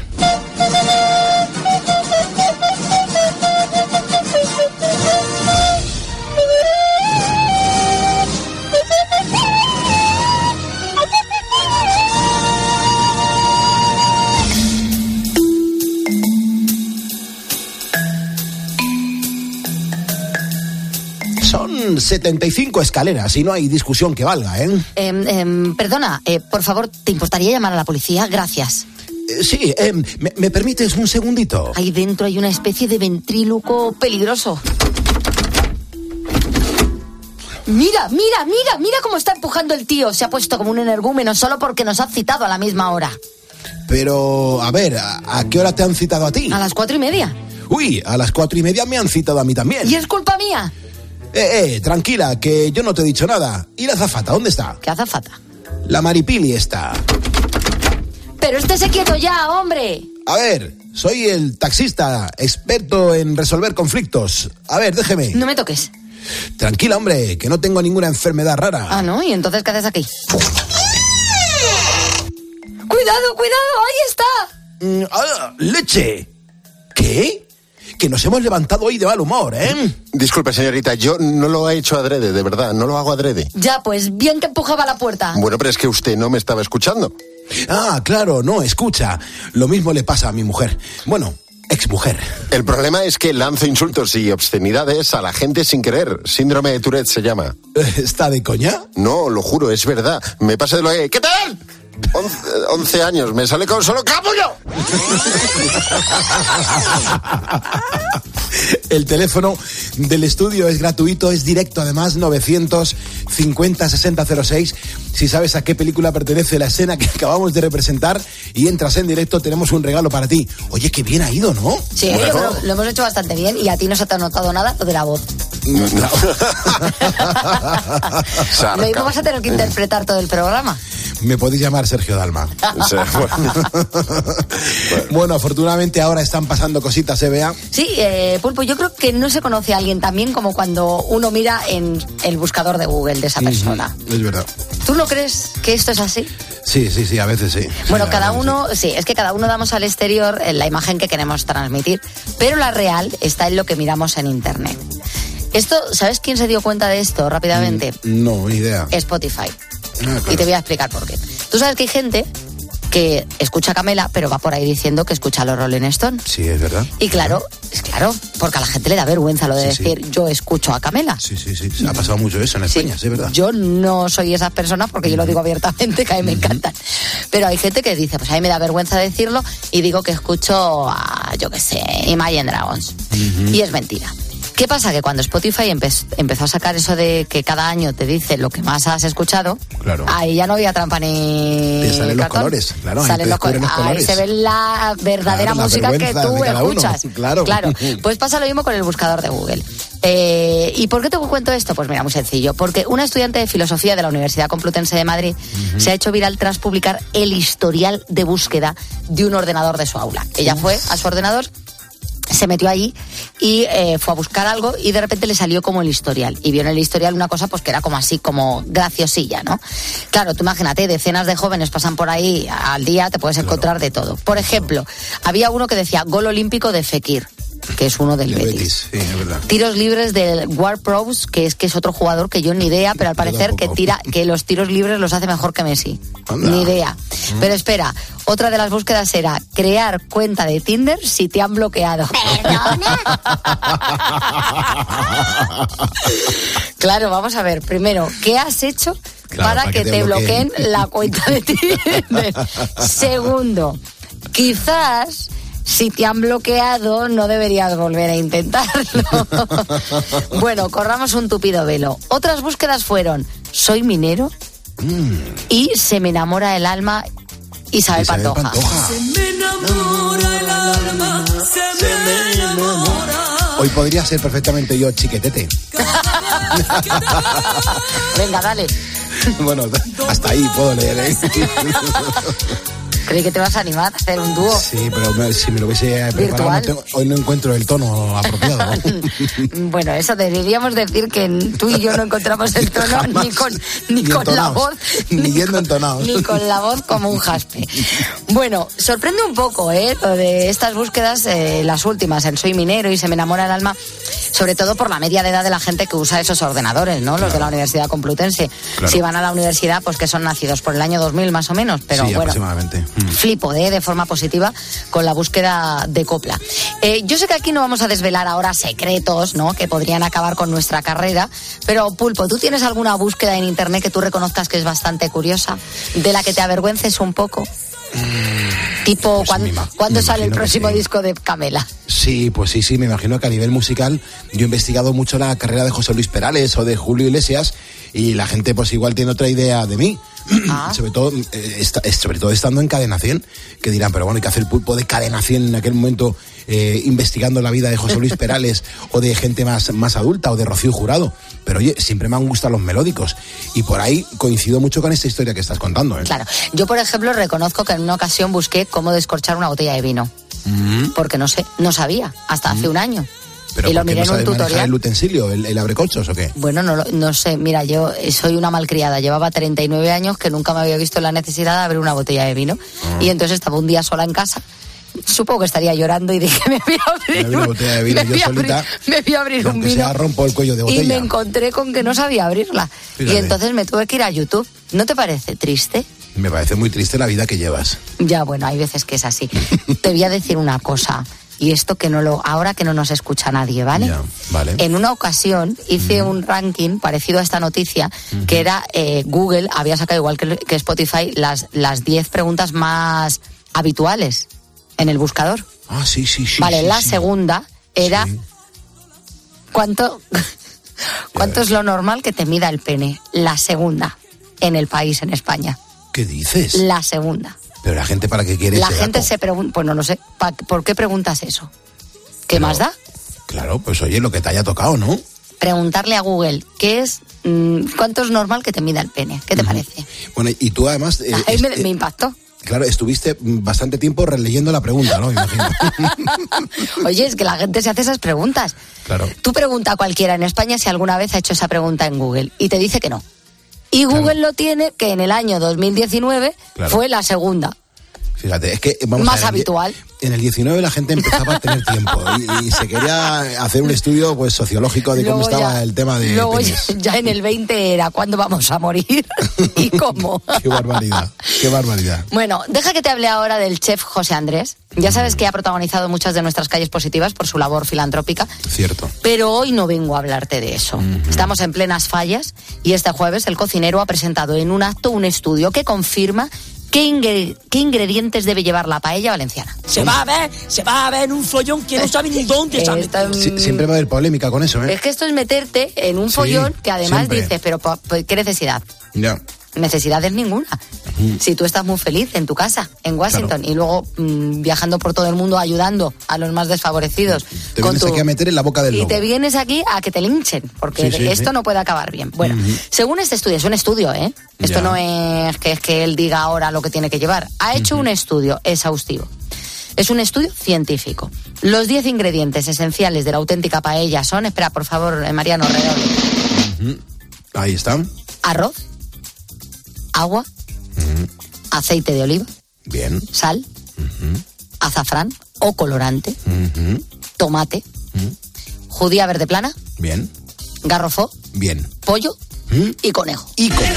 Son setenta y cinco escaleras y no hay discusión que valga, ¿eh? Eh, eh perdona, eh, por favor, ¿te importaría llamar a la policía? Gracias. Eh, sí, eh, ¿me, ¿me permites un segundito? Ahí dentro hay una especie de ventríloco peligroso. Mira, mira, mira, mira cómo está empujando el tío. Se ha puesto como un energúmeno solo porque nos ha citado a la misma hora. Pero, a ver, ¿a, a qué hora te han citado a ti? A las cuatro y media. Uy, a las cuatro y media me han citado a mí también. ¿Y es culpa mía? Eh, eh, tranquila, que yo no te he dicho nada. ¿Y la azafata, dónde está? ¿Qué azafata? La Maripili está. Pero estése quieto ya, hombre. A ver, soy el taxista, experto en resolver conflictos. A ver, déjeme. No me toques. Tranquila, hombre, que no tengo ninguna enfermedad rara. Ah, ¿no? ¿Y entonces qué haces aquí? ¡Cuidado, cuidado! ¡Ahí está! Mm, ah, ¡leche! ¿Qué? Que nos hemos levantado hoy de mal humor, ¿eh? Disculpe, señorita, yo no lo he hecho adrede, de verdad, no lo hago adrede. Ya, pues bien que empujaba la puerta. Bueno, pero es que usted no me estaba escuchando. Ah, claro, no, escucha. Lo mismo le pasa a mi mujer. Bueno, exmujer. El problema es que lanzo insultos y obscenidades a la gente sin querer. Síndrome de Tourette se llama. ¿Está de coña? No, lo juro, es verdad. Me pasa de lo que... ¿Qué tal? Once, once años, me sale con solo capullo. El teléfono del estudio es gratuito, es directo, además, novecientos cincuenta sesenta cero seis. Si sabes a qué película pertenece la escena que acabamos de representar y entras en directo, tenemos un regalo para ti. Oye, qué bien ha ido, ¿no? Sí, bueno, yo creo que lo hemos hecho bastante bien y a ti no se te ha notado nada lo de la voz. No. Lo mismo vas a tener que interpretar todo el programa. Me podéis llamar Sergio Dalma. Sí, bueno. Bueno. Bueno, afortunadamente ahora están pasando cositas, ¿eh, Bea? Sí, eh, Pulpo, yo creo que no se conoce a alguien tan bien como cuando uno mira en el buscador de Google de esa persona. Es verdad. ¿Tú no crees que esto es así? Sí, sí, sí, a veces sí. Bueno, sí, cada veces uno, sí. sí, es que cada uno damos al exterior la imagen que queremos transmitir, pero la real está en lo que miramos en Internet. Esto, ¿sabes quién se dio cuenta de esto rápidamente? Mm, no, ni idea. Spotify. Ah, claro. Y te voy a explicar por qué. Tú sabes que hay gente que escucha a Camela, pero va por ahí diciendo que escucha a los Rolling Stones. Sí, es verdad. Y claro, es claro, porque a la gente le da vergüenza lo de sí, decir sí. yo escucho a Camela. Sí, sí, sí, sí. Ha pasado mucho eso en España, sí, sí, es verdad. Yo no soy esas personas porque yo lo digo abiertamente, que a mí me encantan. Pero hay gente que dice, pues a mí me da vergüenza decirlo y digo que escucho a, yo qué sé, Imagine Dragons. Uh-huh. Y es mentira. ¿Qué pasa? Que cuando Spotify empe- empezó a sacar eso de que cada año te dice lo que más has escuchado, claro. Ahí ya no había trampa ni te salen los cartón. colores, claro. Salen los, co- los colores. Ahí se ve la verdadera claro, la música que tú escuchas. Uno. Claro. Claro. Pues pasa lo mismo con el buscador de Google. Eh, ¿Y por qué te cuento esto? Pues mira, muy sencillo. Porque una estudiante de filosofía de la Universidad Complutense de Madrid uh-huh. se ha hecho viral tras publicar el historial de búsqueda de un ordenador de su aula. Ella fue a su ordenador, se metió allí y eh, fue a buscar algo y de repente le salió como el historial. Y vio en el historial una cosa pues que era como así, como graciosilla, ¿no? Claro, tú imagínate, decenas de jóvenes pasan por ahí al día, te puedes encontrar de todo. Por ejemplo, había uno que decía gol olímpico de Fekir, que es uno del el Betis. Betis. Sí, es verdad. Tiros libres del Ward Prowse, que es que es otro jugador que yo ni idea, pero al parecer que tira que los tiros libres los hace mejor que Messi. Anda. Ni idea. Mm. Pero espera, otra de las búsquedas era crear cuenta de Tinder si te han bloqueado. ¿Perdona? Claro, vamos a ver. Primero, ¿qué has hecho claro, para, para que, que te, te bloqueen. bloqueen la cuenta de Tinder? Segundo, quizás si te han bloqueado, no deberías volver a intentarlo. Bueno, corramos un tupido velo. Otras búsquedas fueron soy minero mm. y se me enamora el alma Isabel, Isabel Pantoja. Pantoja. Se me enamora el alma, se, se me enamora. Hoy podría ser perfectamente yo chiquetete. Venga, dale. Bueno, hasta ahí puedo leer, ¿eh? Creí que te vas a animar a hacer un dúo. Sí, pero me, si me lo hubiese preparado, no tengo, hoy no encuentro el tono apropiado. Bueno, eso deberíamos decir que tú y yo no encontramos el tono ni con, ni ni con la voz. Ni yendo entonados. Ni con la voz como un jaspe. Bueno, sorprende un poco, ¿eh? Lo de estas búsquedas, eh, las últimas, el Soy Minero y Se me enamora el alma, sobre todo por la media de edad de la gente que usa esos ordenadores, ¿no? Claro. Los de la Universidad Complutense. Claro. Si van a la universidad, pues que son nacidos por el año dos mil más o menos, pero sí, bueno, aproximadamente. Flipo de, de forma positiva con la búsqueda de copla. Eh, yo sé que aquí no vamos a desvelar ahora secretos, ¿no? Que podrían acabar con nuestra carrera, pero Pulpo, ¿tú tienes alguna búsqueda en internet que tú reconozcas que es bastante curiosa, de la que te avergüences un poco? Mm, tipo, pues ¿cuándo, ima- ¿cuándo sale el próximo sí. disco de Camela? Sí, pues sí, sí, me imagino que a nivel musical yo he investigado mucho la carrera de José Luis Perales o de Julio Iglesias y la gente pues igual tiene otra idea de mí. Ah. sobre todo eh, esta, sobre todo estando en Cadena cien, que dirán, pero bueno, hay que hacer el Pulpo de Cadena cien en aquel momento eh, investigando la vida de José Luis Perales o de gente más, más adulta o de Rocío Jurado, pero oye, siempre me han gustado los melódicos y por ahí coincido mucho con esta historia que estás contando, ¿eh? Claro, yo por ejemplo reconozco que en una ocasión busqué cómo descorchar una botella de vino, mm. porque no sé, no sabía, hasta mm. hace un año. ¿Pero y lo por qué miré no en un sabes tutorial. manejar el utensilio, el, el abrecorchos o qué? Bueno, no, no sé, mira, yo soy una malcriada, llevaba treinta y nueve años que nunca me había visto la necesidad de abrir una botella de vino ah. y entonces estaba un día sola en casa, supongo que estaría llorando y dije, me voy a abrir, me una botella de vino me yo abrir, solita, me voy a abrir un vino sea, rompo el cuello de botella. Y me encontré con que no sabía abrirla. Fíjate. Y entonces me tuve que ir a YouTube. ¿No te parece triste? Me parece muy triste la vida que llevas. Ya, bueno, hay veces que es así. Te voy a decir una cosa. Y esto que no lo, ahora que no nos escucha nadie, ¿vale? Ya, vale. En una ocasión hice mm. un ranking parecido a esta noticia, mm-hmm. que era eh, Google había sacado igual que, que Spotify las las diez preguntas más habituales en el buscador. Ah, sí, sí, sí. Vale, sí, la sí. segunda era sí. ¿cuánto cuánto es lo normal que te mida el pene? La segunda en el país, en España. ¿Qué dices? La segunda. Pero la gente, ¿para qué quiere La ese gente dato? se pregunta, pues no lo sé, ¿por qué preguntas eso? ¿Qué Pero, más da? Claro, pues oye, lo que te haya tocado, ¿no? Preguntarle a Google, ¿qué es, mmm, cuánto es normal que te mida el pene? ¿Qué te uh-huh. parece? Bueno, y tú además... Eh, Ahí este, me, me impactó. Claro, estuviste bastante tiempo releyendo la pregunta, ¿no? Me imagino. Oye, es que la gente se hace esas preguntas. Claro. Tú pregunta a cualquiera en España si alguna vez ha hecho esa pregunta en Google y te dice que no. Y Google claro. lo tiene, que en el año dos mil diecinueve claro. fue la segunda. Fíjate, es que vamos más a ver, habitual. En el diecinueve la gente empezaba a tener tiempo y, y se quería hacer un estudio pues sociológico de luego cómo estaba ya, el tema de luego ya, ya en el veinte era ¿cuándo vamos a morir? ¿Y cómo? Qué barbaridad, qué barbaridad. Bueno, deja que te hable ahora del chef José Andrés. Ya sabes que ha protagonizado muchas de nuestras calles positivas por su labor filantrópica. Cierto. Pero hoy no vengo a hablarte de eso. Uh-huh. Estamos en plenas fallas y este jueves el cocinero ha presentado en un acto un estudio que confirma ¿Qué, ingre- ¿Qué ingredientes debe llevar la paella valenciana? Se va a ver, se va a ver un follón que no sabe ni dónde está. En... Sí, siempre va a haber polémica con eso, ¿eh? Es que esto es meterte en un follón sí, que además siempre. dices, pero ¿qué necesidad? Ya. Necesidad es ninguna. Uh-huh. Si tú estás muy feliz en tu casa, en Washington, claro. y luego mmm, viajando por todo el mundo ayudando a los más desfavorecidos. Te vienes tu... aquí a meter en la boca del Y lobo. te vienes aquí a que te linchen, porque sí, sí, esto sí. no puede acabar bien. Bueno, uh-huh. según este estudio, es un estudio, ¿eh? Esto ya. no es que, es que él diga ahora lo que tiene que llevar. Ha hecho uh-huh. un estudio exhaustivo. Es un estudio científico. Los diez ingredientes esenciales de la auténtica paella son, espera, por favor, Mariano, redoble. Uh-huh. Ahí están. Arroz. Agua, uh-huh. aceite de oliva, bien, sal, uh-huh. azafrán o colorante, uh-huh. tomate, uh-huh. judía verde plana, bien, garrofó, bien, pollo uh-huh. y conejo. Y conejo.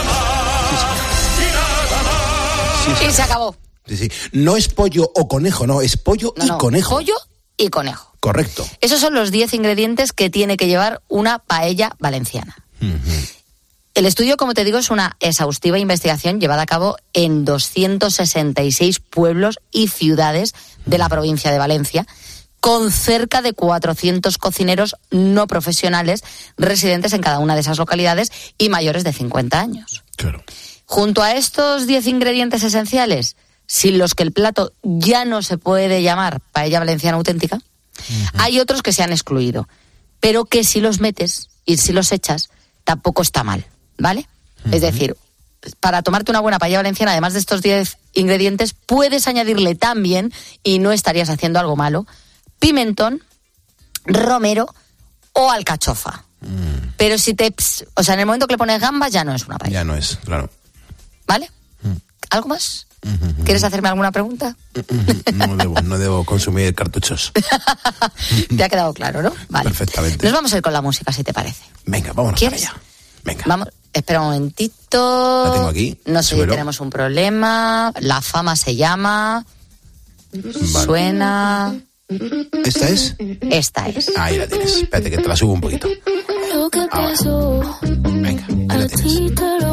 Sí, sí. Y se acabó. Sí, sí. No es pollo o conejo, no, es pollo no, y no, conejo. Pollo y conejo. Correcto. Esos son los diez ingredientes que tiene que llevar una paella valenciana. Uh-huh. El estudio, como te digo, es una exhaustiva investigación llevada a cabo en doscientos sesenta y seis pueblos y ciudades de la provincia de Valencia, con cerca de cuatrocientos cocineros no profesionales residentes en cada una de esas localidades y mayores de cincuenta años. Claro. Junto a estos diez ingredientes esenciales, sin los que el plato ya no se puede llamar paella valenciana auténtica, uh-huh. hay otros que se han excluido, pero que si los metes y si los echas, tampoco está mal. ¿Vale? Uh-huh. Es decir, para tomarte una buena paella valenciana, además de estos diez ingredientes, puedes añadirle también, y no estarías haciendo algo malo, pimentón, romero o alcachofa. Mm. Pero si te... O sea, en el momento que le pones gambas ya no es una paella. Ya no es, claro. ¿Vale? Mm. ¿Algo más? Mm-hmm. ¿Quieres hacerme alguna pregunta? No debo, no debo consumir cartuchos. Te ha quedado claro, ¿no? Vale. Perfectamente. Nos vamos a ir con la música, si te parece. Venga, vámonos para allá. Venga. Vamos, espera un momentito. La tengo aquí. No sé Súbelo. si tenemos un problema. La Fama se llama. Vale. Suena. ¿Esta es? Esta es. Ahí la tienes. Espérate que te la subo un poquito. Ahora. Venga, ahí la tienes.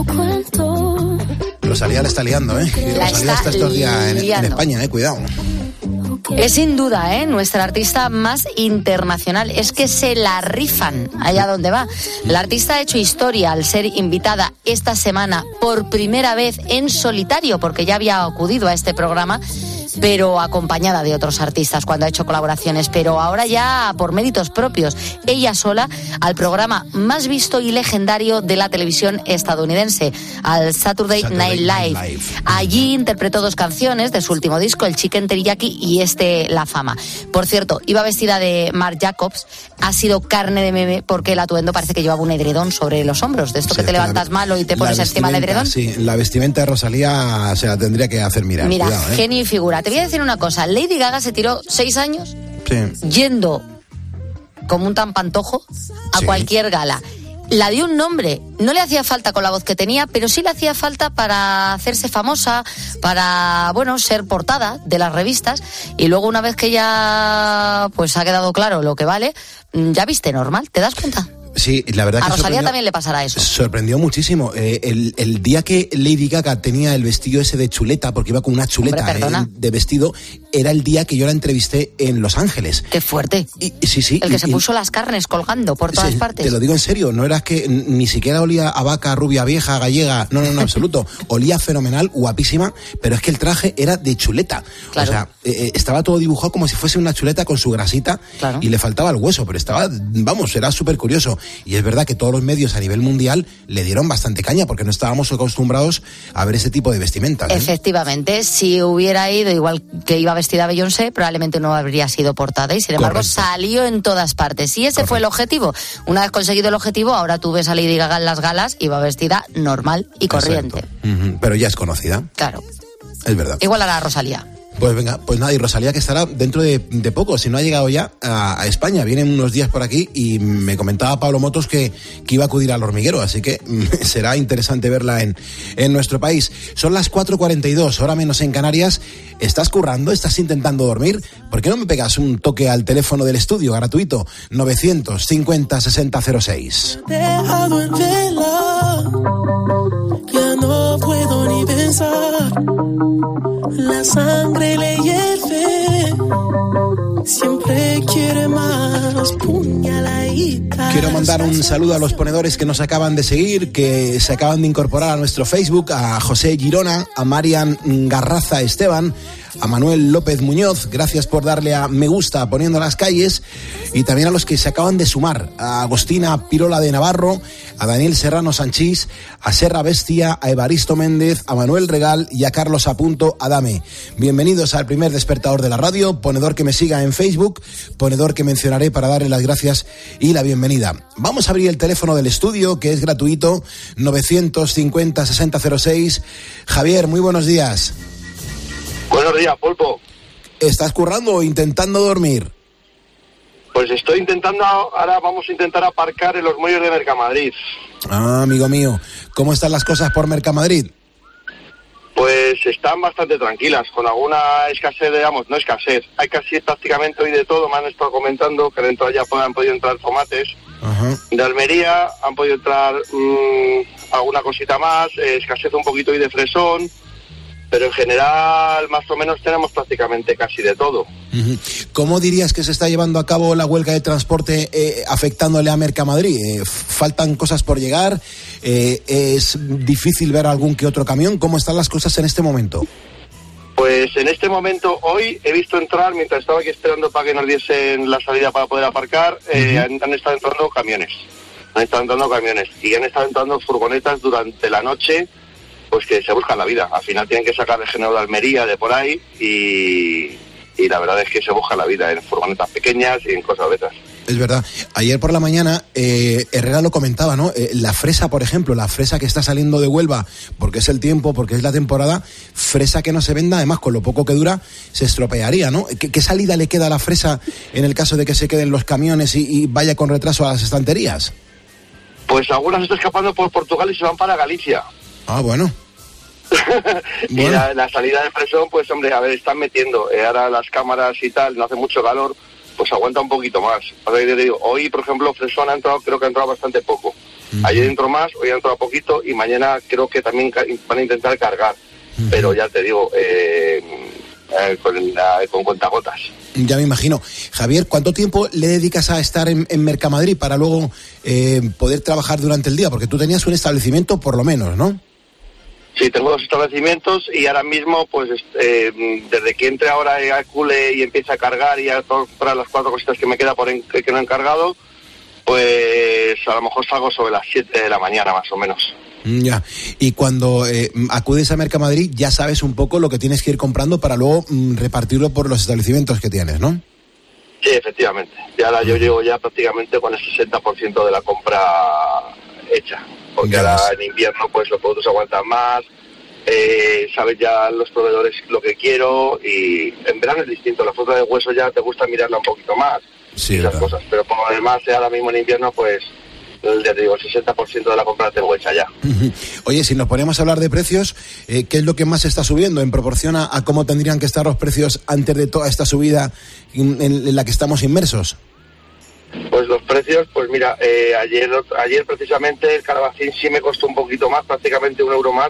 Rosalía la está liando, ¿eh? La Rosalía está estos días en, en España, ¿eh? Cuidado. Es sin duda, ¿eh? Nuestra artista más internacional. Es que se la rifan allá donde va. La artista ha hecho historia al ser invitada esta semana por primera vez en solitario, porque ya había acudido a este programa, pero acompañada de otros artistas cuando ha hecho colaboraciones, pero ahora ya por méritos propios, ella sola, al programa más visto y legendario de la televisión estadounidense, al Saturday, Saturday Night Live. Night Live. Allí interpretó dos canciones de su último disco, el Chicken Teriyaki y este La Fama. Por cierto, iba vestida de Marc Jacobs, ha sido carne de meme porque el atuendo parece que llevaba un edredón sobre los hombros, de esto sí, que te levantas la, malo y te pones encima del edredón. Sí, la vestimenta de Rosalía se la tendría que hacer mirar. Mira, cuidado, ¿eh? Genio y figura. Te voy a decir una cosa, Lady Gaga se tiró seis años sí. yendo como un tampantojo a sí. cualquier gala. La dio un nombre, no le hacía falta con la voz que tenía, pero sí le hacía falta para hacerse famosa, para, bueno, ser portada de las revistas, y luego una vez que ya pues ha quedado claro lo que vale, ya viste normal, ¿te das cuenta? Sí, la verdad a que Rosalía también le pasará eso. Sorprendió muchísimo. Eh, el, el día que Lady Gaga tenía el vestido ese de chuleta, porque iba con una chuleta Hombre, eh, de vestido, era el día que yo la entrevisté en Los Ángeles. ¡Qué fuerte! Y, sí, sí. El que y, se puso y, las carnes colgando por todas sí, partes. Te lo digo en serio, no era que ni siquiera olía a vaca rubia vieja, gallega, no, no, no, absoluto. Olía fenomenal, guapísima, pero es que el traje era de chuleta. Claro. O sea, eh, estaba todo dibujado como si fuese una chuleta con su grasita claro. y le faltaba el hueso, pero estaba, vamos, era súper curioso. Y es verdad que todos los medios a nivel mundial le dieron bastante caña porque no estábamos acostumbrados a ver ese tipo de vestimentas, ¿eh? Efectivamente, si hubiera ido igual que iba vestida Beyoncé, probablemente no habría sido portada y sin embargo Correcto. Salió en todas partes. Y ese Correcto. Fue el objetivo. Una vez conseguido el objetivo, ahora tú ves a Lady Gaga en las galas y va vestida normal y corriente. Uh-huh. Pero ya es conocida. Claro. Es verdad. Igual hará Rosalía. Pues venga, pues nada, y Rosalía que estará dentro de, de poco, si no ha llegado ya a, a España, vienen unos días por aquí y me comentaba Pablo Motos que, que iba a acudir al Hormiguero, así que será interesante verla en, en nuestro país. Son las cuatro cuarenta y dos, hora menos en Canarias. ¿Estás currando? ¿Estás intentando dormir? ¿Por qué no me pegas un toque al teléfono del estudio gratuito? novecientos cincuenta sesenta cero seis. Dejado en vela, ya no puedo ni pensar. La sangre le hierve, siempre quiere más, puñaladita. Quiero mandar un saludo a los ponedores que nos acaban de seguir, que se acaban de incorporar a nuestro Facebook, a José Girona, a Marian Garraza Esteban, a Manuel López Muñoz, gracias por darle a me gusta poniendo las calles, y también a los que se acaban de sumar, a Agostina Pirola de Navarro, a Daniel Serrano Sanchís, a Serra Bestia, a Evaristo Méndez, a Manuel Regal y a Carlos Apunto Adame. Bienvenidos al primer despertador de la radio, ponedor que me siga en Facebook, ponedor que mencionaré para darle las gracias y la bienvenida. Vamos a abrir el teléfono del estudio, que es gratuito, novecientos cincuenta sesenta cero seis. Javier, muy buenos días. Buenos días, Pulpo. ¿Estás currando o intentando dormir? Pues estoy intentando, ahora vamos a intentar aparcar en los muelles de Mercamadrid. Ah, amigo mío, ¿cómo están las cosas por Mercamadrid? Pues están bastante tranquilas, con alguna escasez, digamos, no escasez. Hay casi prácticamente hoy de todo, me han estado comentando que dentro de allá han podido entrar tomates. Ajá. De Almería han podido entrar mmm, alguna cosita más, eh, escasez un poquito hoy de fresón. Pero en general, más o menos, tenemos prácticamente casi de todo. ¿Cómo dirías que se está llevando a cabo la huelga de transporte eh, afectándole a Mercamadrid? Eh, ¿Faltan cosas por llegar? Eh, ¿Es difícil ver algún que otro camión? ¿Cómo están las cosas en este momento? Pues en este momento, hoy, he visto entrar, mientras estaba aquí esperando para que nos diesen la salida para poder aparcar, eh, uh-huh. han, han estado entrando camiones. Han estado entrando camiones y han estado entrando furgonetas durante la noche. pues que se buscan la vida. Al final tienen que sacar de Género de Almería, de por ahí, y, y la verdad es que se buscan la vida en furgonetas pequeñas y en cosas de esas. Es verdad. Ayer por la mañana eh, Herrera lo comentaba, ¿no? Eh, la fresa, por ejemplo, la fresa que está saliendo de Huelva, porque es el tiempo, porque es la temporada, fresa que no se venda, además con lo poco que dura, se estropearía, ¿no? ¿Qué, qué salida le queda a la fresa en el caso de que se queden los camiones y, y vaya con retraso a las estanterías? Pues algunas están escapando por Portugal y se van para Galicia. Ah, bueno. Y bueno. la, la salida de fresón, pues hombre, a ver, están metiendo. Eh, ahora las cámaras y tal, no hace mucho calor, pues aguanta un poquito más. Ahora te digo, hoy, por ejemplo, fresón ha entrado, creo que ha entrado bastante poco. Uh-huh. Ayer entró más, hoy ha entrado poquito y mañana creo que también ca- van a intentar cargar. Uh-huh. Pero ya te digo, eh, eh, con, la, con cuentagotas. Ya me imagino. Javier, ¿cuánto tiempo le dedicas a estar en, en Mercamadrid para luego eh, poder trabajar durante el día? Porque tú tenías un establecimiento por lo menos, ¿no? Sí, tengo dos establecimientos y ahora mismo, pues, eh, desde que entre ahora a Cule y empiece a cargar y a comprar las cuatro cositas que me queda por en, que no he encargado, pues a lo mejor salgo sobre las siete de la mañana, más o menos. Ya. Y cuando eh, acudes a Mercamadrid ya sabes un poco lo que tienes que ir comprando para luego mm, repartirlo por los establecimientos que tienes, ¿no? Sí, efectivamente. Y ahora yo llego ya prácticamente con el sesenta por ciento de la compra hecha. Porque ahora en invierno pues los productos aguantan más, eh, sabes ya los proveedores lo que quiero, y en verano es distinto, la fruta de hueso ya te gusta mirarla un poquito más, sí, y esas cosas, pero por lo demás ahora mismo en invierno pues ya te digo, el sesenta por ciento de la compra la tengo hecha ya. Uh-huh. Oye, si nos ponemos a hablar de precios, eh, ¿qué es lo que más está subiendo en proporción a, a cómo tendrían que estar los precios antes de toda esta subida en, en, en la que estamos inmersos? Pues los precios, pues mira, eh, ayer ayer precisamente el calabacín sí me costó un poquito más, prácticamente un euro más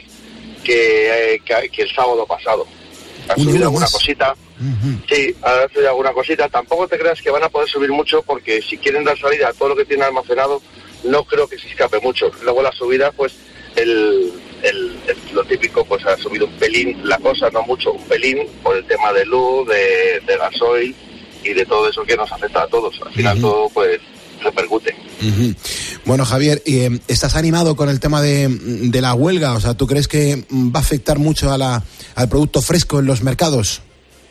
que, eh, que, que el sábado pasado. Ha subido alguna más? cosita, uh-huh. Sí, ha subido alguna cosita. Tampoco te creas que van a poder subir mucho, porque si quieren dar salida a todo lo que tienen almacenado, no creo que se escape mucho. Luego la subida, pues el, el, el lo típico, pues ha subido un pelín la cosa, no mucho, un pelín, por el tema de luz, de, de gasoil y de todo eso que nos afecta a todos. Al final uh-huh. todo pues repercute. Uh-huh. Bueno, Javier, eh, ¿estás animado con el tema de, de la huelga? O sea, ¿tú crees que va a afectar mucho a la, al producto fresco en los mercados?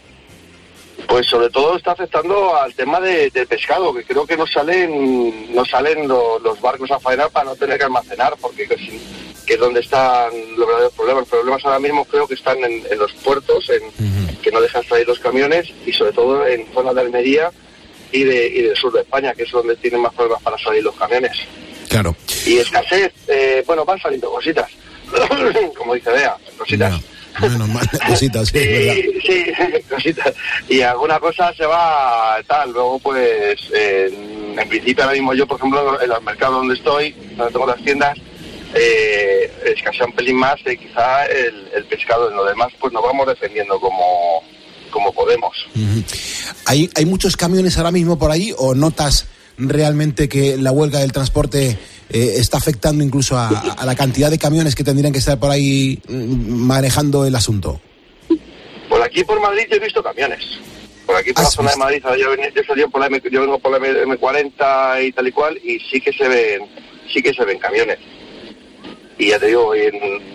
Pues sobre todo está afectando al tema de, del pescado, que creo que no salen no salen lo, los barcos a faenar para no tener que almacenar, porque que, que es donde están los verdaderos problemas. Los problemas ahora mismo creo que están en, en los puertos, en uh-huh. que no dejan salir los camiones, y sobre todo en zona de Almería y, de, y del sur de España, que es donde tienen más problemas para salir los camiones. Claro. Y escasez, eh, bueno, van saliendo cositas, como dice Bea, cositas. No. Menos mal, cositas, sí, es verdad. Sí, sí, cositas. Y alguna cosa se va tal. Luego, pues, eh, en principio, ahora mismo yo, por ejemplo, en los mercados donde estoy, donde tengo las tiendas, eh, escasea un pelín más, eh, quizá el, el pescado. En lo demás, pues nos vamos defendiendo como, como podemos. Uh-huh. ¿Hay, ¿Hay muchos camiones ahora mismo por ahí, o notas realmente que la huelga del transporte eh, está afectando incluso a, a la cantidad de camiones que tendrían que estar por ahí manejando el asunto? Por aquí por Madrid yo he visto camiones. Por aquí por la zona de Madrid, yo, venía, yo, salí por la M, yo vengo por la eme cuarenta y tal y cual, y sí que se ven, sí que se ven camiones. Y ya te digo, en,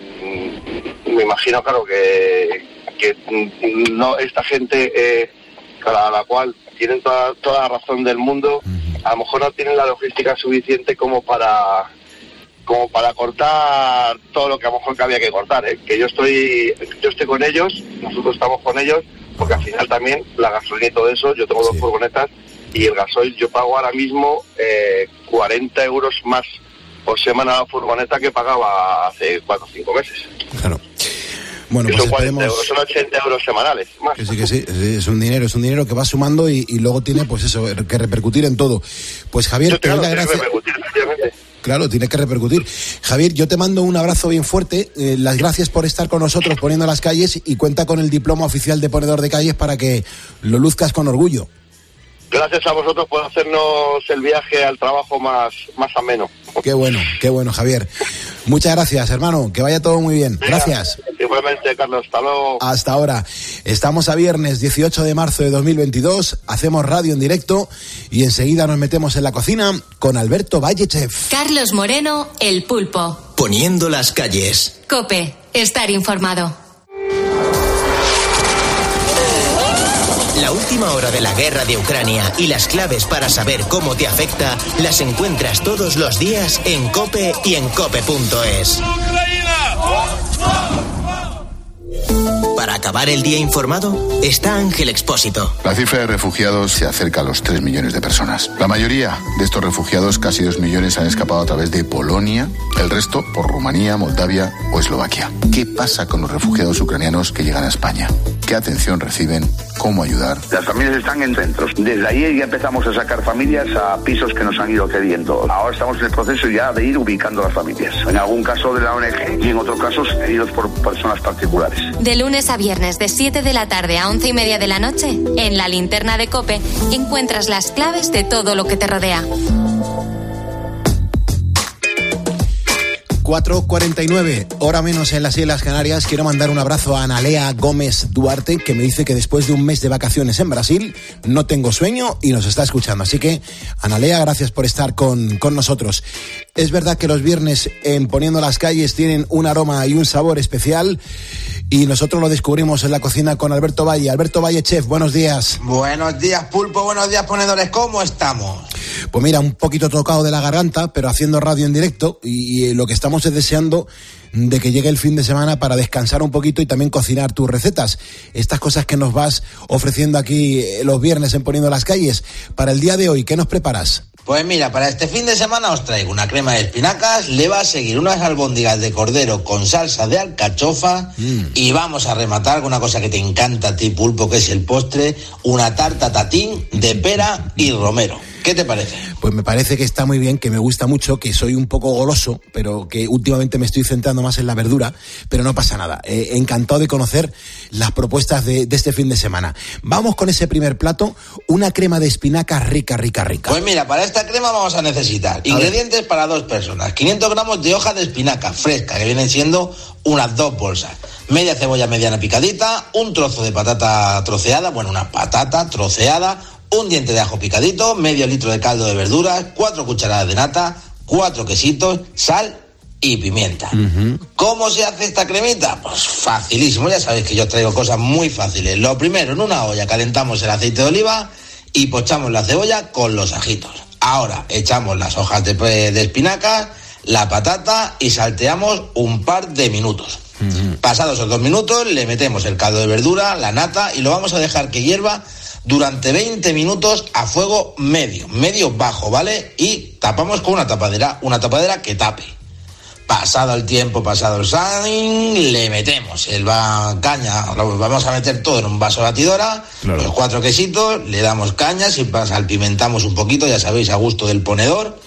me imagino, claro, que, que no esta gente, eh, a la cual tienen toda, toda la razón del mundo, a lo mejor no tienen la logística suficiente como para como para cortar todo lo que a lo mejor que había que cortar, ¿eh? Que yo estoy yo estoy con ellos, nosotros estamos con ellos, porque al final también la gasolina y todo eso, yo tengo sí. dos furgonetas, y el gasoil yo pago ahora mismo eh, cuarenta euros más por semana la furgoneta que pagaba hace cuatro o cinco meses. Claro. Bueno, pues son, esperemos... euros, son ochenta euros semanales más. Que sí, que sí, es un dinero, es un dinero que va sumando y, y luego tiene, pues eso, que repercutir en todo. Pues Javier, yo, te claro, doy las gracias. Claro, tiene que repercutir. Javier, yo te mando un abrazo bien fuerte, eh, las gracias por estar con nosotros poniendo las calles, y cuenta con el diploma oficial de ponedor de calles para que lo luzcas con orgullo. Gracias a vosotros por hacernos el viaje al trabajo más, más ameno. Qué bueno, qué bueno, Javier. Muchas gracias, hermano. Que vaya todo muy bien. Gracias. Igualmente, Carlos. Hasta luego. Hasta ahora. Estamos a viernes dieciocho de marzo de dos mil veintidós, hacemos radio en directo y enseguida nos metemos en la cocina con Alberto Valle, chef. Carlos Moreno, El Pulpo. Poniendo las calles. COPE, estar informado. La última hora de la guerra de Ucrania y las claves para saber cómo te afecta las encuentras todos los días en COPE y en cope punto es. Para acabar el día informado, está Ángel Expósito. La cifra de refugiados se acerca a los tres millones de personas. La mayoría de estos refugiados, casi dos millones, han escapado a través de Polonia, el resto por Rumanía, Moldavia o Eslovaquia. ¿Qué pasa con los refugiados ucranianos que llegan a España? ¿Qué atención reciben? ¿Cómo ayudar? Las familias están en centros. Desde ahí ya empezamos a sacar familias a pisos que nos han ido cediendo. Ahora estamos en el proceso ya de ir ubicando las familias. En algún caso de la O N G y en otros casos cedidos por personas particulares. De lunes a viernes de siete de la tarde a once y media de la noche, en la linterna de COPE encuentras las claves de todo lo que te rodea. cuatro cuarenta y nueve, hora menos en las Islas Canarias. Quiero mandar un abrazo a Analea Gómez Duarte, que me dice que después de un mes de vacaciones en Brasil no tengo sueño y nos está escuchando. Así que, Analea, gracias por estar con, con nosotros. Es verdad que los viernes en Poniendo las Calles tienen un aroma y un sabor especial y nosotros lo descubrimos en la cocina con Alberto Valle. Alberto Valle, chef, buenos días. Buenos días, Pulpo, buenos días, ponedores, ¿cómo estamos? Pues mira, un poquito tocado de la garganta, pero haciendo radio en directo y, y lo que estamos es deseando de que llegue el fin de semana para descansar un poquito y también cocinar tus recetas. Estas cosas que nos vas ofreciendo aquí los viernes en Poniendo las Calles. Para el día de hoy, ¿qué nos preparas? Pues mira, para este fin de semana os traigo una crema de espinacas, le va a seguir unas albóndigas de cordero con salsa de alcachofa mm. y vamos a rematar con una cosa que te encanta a ti, Pulpo, que es el postre, una tarta tatín de pera y romero. ¿Qué te parece? Pues me parece que está muy bien, que me gusta mucho, que soy un poco goloso, pero que últimamente me estoy centrando más en la verdura, pero no pasa nada. Eh, encantado de conocer las propuestas de, de este fin de semana. Vamos con ese primer plato, una crema de espinacas rica, rica, rica. Pues mira, para esta crema vamos a necesitar a ingredientes ver. para dos personas. quinientos gramos de hoja de espinaca fresca, que vienen siendo unas dos bolsas. Media cebolla mediana picadita, un trozo de patata troceada, bueno, una patata troceada, un diente de ajo picadito, medio litro de caldo de verduras, cuatro cucharadas de nata, cuatro quesitos, sal y pimienta. Uh-huh. ¿Cómo se hace esta cremita? Pues facilísimo, ya sabéis que yo traigo cosas muy fáciles. Lo primero, en una olla calentamos el aceite de oliva y pochamos la cebolla con los ajitos. Ahora echamos las hojas de, de espinacas, la patata y salteamos un par de minutos. Uh-huh. Pasados esos dos minutos le metemos el caldo de verdura, la nata y lo vamos a dejar que hierva durante veinte minutos a fuego medio, medio bajo, ¿vale? Y tapamos con una tapadera, una tapadera que tape. Pasado el tiempo, pasado el saling, le metemos el va- caña, lo vamos a meter todo en un vaso batidora, claro. Los cuatro quesitos, le damos cañas y salpimentamos un poquito, ya sabéis, a gusto del ponedor.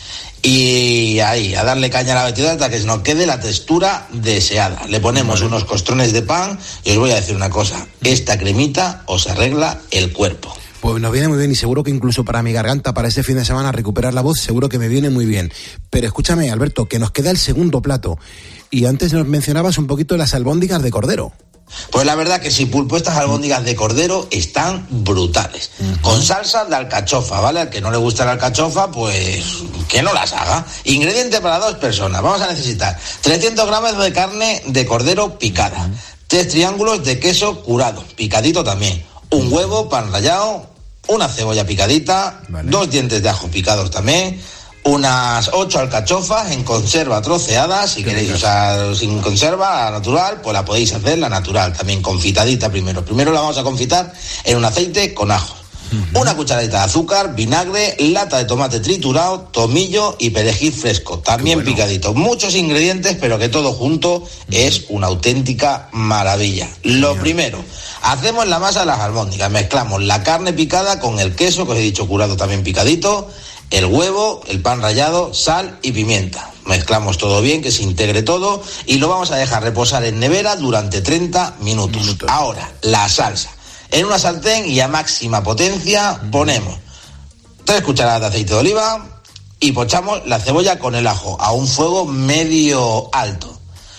Y ahí, a darle caña a la batidora hasta que nos quede la textura deseada. Le ponemos vale. unos costrones de pan y os voy a decir una cosa, esta cremita os arregla el cuerpo. Pues nos viene muy bien y seguro que incluso para mi garganta, para este fin de semana, recuperar la voz, seguro que me viene muy bien. Pero escúchame, Alberto, que nos queda el segundo plato. Y antes nos mencionabas un poquito de las albóndigas de cordero. Pues la verdad que sí, Pulpo, estas albóndigas de cordero están brutales. Uh-huh. Con salsa de alcachofa, ¿vale? Al que no le gusta la alcachofa, pues que no las haga. Ingrediente para dos personas. Vamos a necesitar trescientos gramos de carne de cordero picada, uh-huh. tres triángulos de queso curado, picadito también, un huevo, pan rallado, una cebolla picadita, vale. dos dientes de ajo picados también, unas ocho alcachofas en conserva troceadas. Si queréis usar sin conserva natural, pues la podéis hacer la natural, también confitadita primero. Primero la vamos a confitar en un aceite con ajo. Uh-huh. Una cucharadita de azúcar, vinagre, lata de tomate triturado, tomillo y perejil fresco, también bueno. picadito. Muchos ingredientes, pero que todo junto uh-huh. es una auténtica maravilla. Lo Señor. primero, hacemos la masa de las albóndigas. Mezclamos la carne picada con el queso, que os he dicho curado también picadito, el huevo, el pan rallado, sal y pimienta. Mezclamos todo bien, que se integre todo y lo vamos a dejar reposar en nevera durante treinta minutos. Minutos. Ahora, la salsa. En una sartén y a máxima potencia ponemos tres cucharadas de aceite de oliva y pochamos la cebolla con el ajo a un fuego medio alto.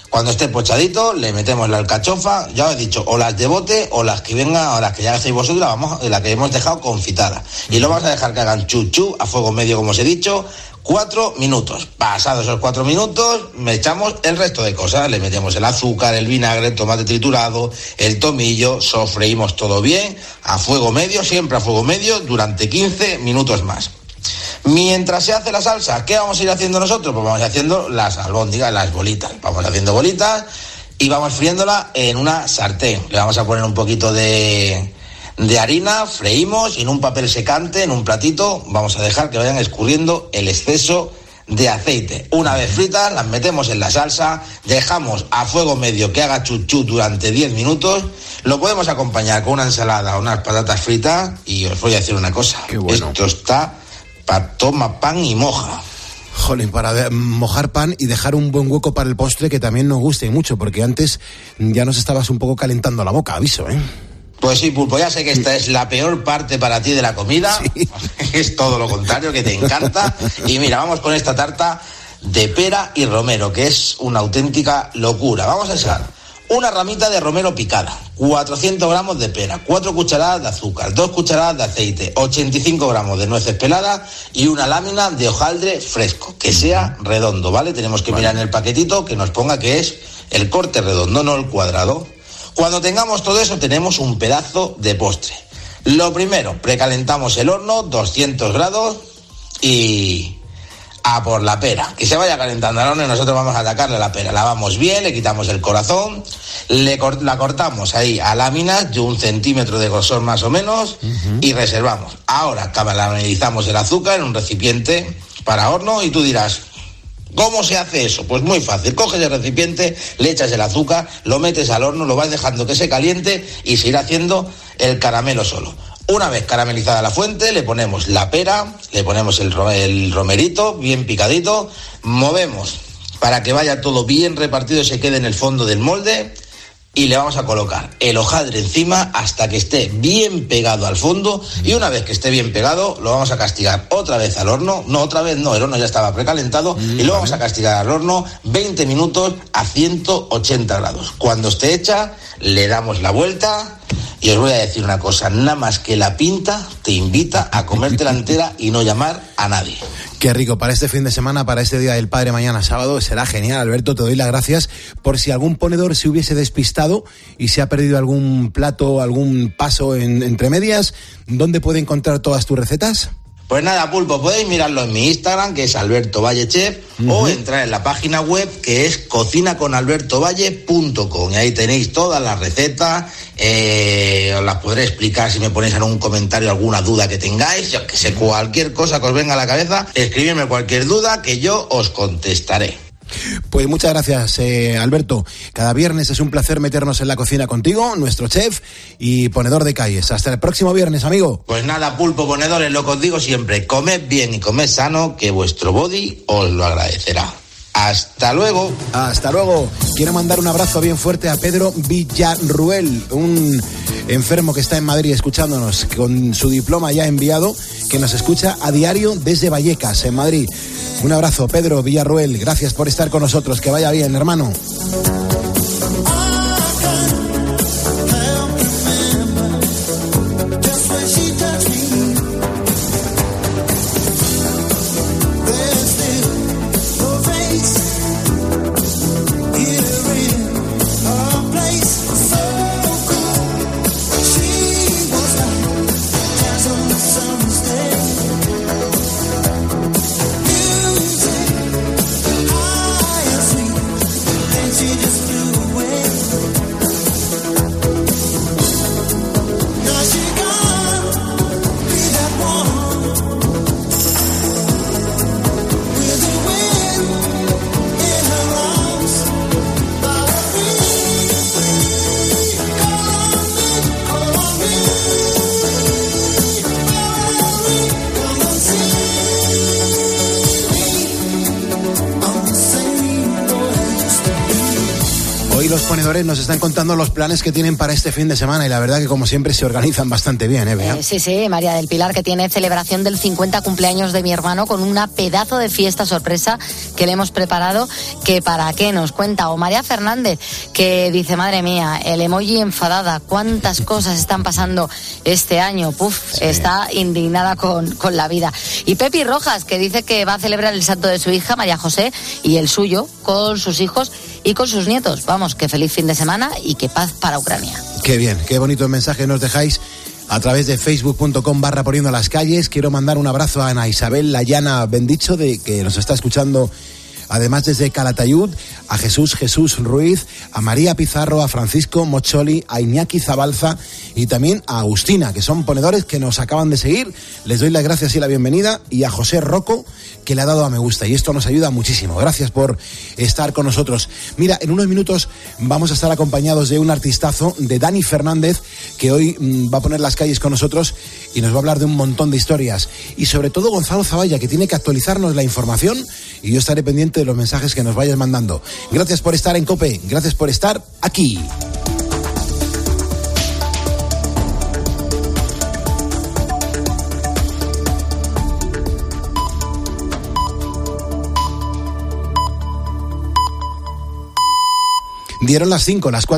Cuando esté pochadito, le metemos la alcachofa, ya os he dicho, o las de bote o las que vengan, o las que ya hacéis vosotros, la, vamos, la que hemos dejado confitada. Y lo vamos a dejar que hagan chuchu a fuego medio, como os he dicho, cuatro minutos. Pasados esos cuatro minutos, me echamos el resto de cosas. Le metemos el azúcar, el vinagre, el tomate triturado, el tomillo, sofreímos todo bien, a fuego medio, siempre a fuego medio, durante quince minutos más. Mientras se hace la salsa, ¿qué vamos a ir haciendo nosotros? Pues vamos haciendo las albóndigas, las bolitas. Vamos haciendo bolitas y vamos friéndola en una sartén. Le vamos a poner un poquito de, de harina, freímos y en un papel secante, en un platito, vamos a dejar que vayan escurriendo el exceso de aceite. Una vez fritas, las metemos en la salsa, dejamos a fuego medio que haga chuchú durante diez minutos. Lo podemos acompañar con una ensalada o unas patatas fritas y os voy a decir una cosa. Qué bueno. Esto está... Pa, toma pan y moja. Jolín, para de, mojar pan y dejar un buen hueco para el postre que también nos guste mucho, porque antes ya nos estabas un poco calentando la boca, aviso, ¿eh? Pues sí, Pulpo, ya sé que esta es la peor parte para ti de la comida. Sí. Es todo lo contrario, que te encanta. Y mira, vamos con esta tarta de pera y romero, que es una auténtica locura. Vamos a echar una ramita de romero picada, cuatrocientos gramos de pera, cuatro cucharadas de azúcar, dos cucharadas de aceite, ochenta y cinco gramos de nueces peladas y una lámina de hojaldre fresco, que sea redondo, ¿vale? Tenemos que vale. mirar en el paquetito que nos ponga que es el corte redondo, no el cuadrado. Cuando tengamos todo eso, tenemos un pedazo de postre. Lo primero, precalentamos el horno, doscientos grados y... a por la pera, que se vaya calentando el horno y nosotros vamos a atacarle la pera. Lavamos bien, le quitamos el corazón, le cort- la cortamos ahí a láminas de un centímetro de grosor más o menos uh-huh. y reservamos. Ahora caramelizamos el azúcar en un recipiente para horno y tú dirás, ¿cómo se hace eso? Pues muy fácil, coges el recipiente, le echas el azúcar, lo metes al horno, lo vas dejando que se caliente y se irá haciendo el caramelo solo. Una vez caramelizada la fuente, le ponemos la pera, le ponemos el, el romerito bien picadito, movemos para que vaya todo bien repartido y se quede en el fondo del molde y le vamos a colocar el hojaldre encima hasta que esté bien pegado al fondo y una vez que esté bien pegado lo vamos a castigar otra vez al horno, no otra vez no, el horno ya estaba precalentado mm, y lo vamos a castigar al horno veinte minutos a ciento ochenta grados. Cuando esté hecha le damos la vuelta. Y os voy a decir una cosa, nada más que la pinta te invita a comértela entera y no llamar a nadie. Qué rico, para este fin de semana, para este Día del Padre mañana sábado, será genial. Alberto, te doy las gracias. Por si algún ponedor se hubiese despistado y se ha perdido algún plato, algún paso en, entre medias, ¿dónde puede encontrar todas tus recetas? Pues nada, Pulpo, podéis mirarlo en mi Instagram, que es Alberto Valle Chef, uh-huh. o entrar en la página web, que es cocina con alberto valle punto com. Y ahí tenéis todas las recetas, eh, os las podré explicar si me ponéis en un comentario alguna duda que tengáis, yo que sé, cualquier cosa que os venga a la cabeza, escribidme cualquier duda que yo os contestaré. Pues muchas gracias, eh, Alberto. Cada viernes es un placer meternos en la cocina contigo, nuestro chef y ponedor de calles. Hasta el próximo viernes, amigo. Pues nada, Pulpo, ponedores, lo que os digo siempre, comed bien y comed sano, que vuestro body os lo agradecerá. Hasta luego. Hasta luego. Quiero mandar un abrazo bien fuerte a Pedro Villarruel, un enfermo que está en Madrid escuchándonos con su diploma ya enviado, que nos escucha a diario desde Vallecas, en Madrid. Un abrazo, Pedro Villarruel. Gracias por estar con nosotros. Que vaya bien, hermano. She just ponedores nos están contando los planes que tienen para este fin de semana y la verdad que como siempre se organizan bastante bien, ¿eh, Bea? Eh, sí, sí, María del Pilar, que tiene celebración del cincuenta cumpleaños de mi hermano con una pedazo de fiesta sorpresa que le hemos preparado, que para qué nos cuenta. O María Fernández, que dice, madre mía, el emoji enfadada, cuántas cosas están pasando este año, puf, sí. Está indignada con, con la vida. Y Pepi Rojas, que dice que va a celebrar el santo de su hija, María José, y el suyo, con sus hijos y con sus nietos. Vamos, que feliz fin de semana y que paz para Ucrania. Qué bien, qué bonito mensaje nos dejáis a través de facebook.com barra poniendo las calles. Quiero mandar un abrazo a Ana Isabel Layana Bendicho, de que nos está escuchando además desde Calatayud, a Jesús Jesús Ruiz, a María Pizarro, a Francisco Mocholi, a Iñaki Zabalza y también a Agustina, que son ponedores que nos acaban de seguir. Les doy las gracias y la bienvenida, y a José Rocco, que le ha dado a me gusta, y esto nos ayuda muchísimo. Gracias por estar con nosotros. Mira, en unos minutos vamos a estar acompañados de un artistazo, de Dani Fernández, que hoy mmm, va a poner las calles con nosotros y nos va a hablar de un montón de historias. Y sobre todo Gonzalo Zavalla, que tiene que actualizarnos la información, y yo estaré pendiente de los mensajes que nos vayas mandando. Gracias por estar en COPE, gracias por estar aquí. Dieron las cinco, las cuatro.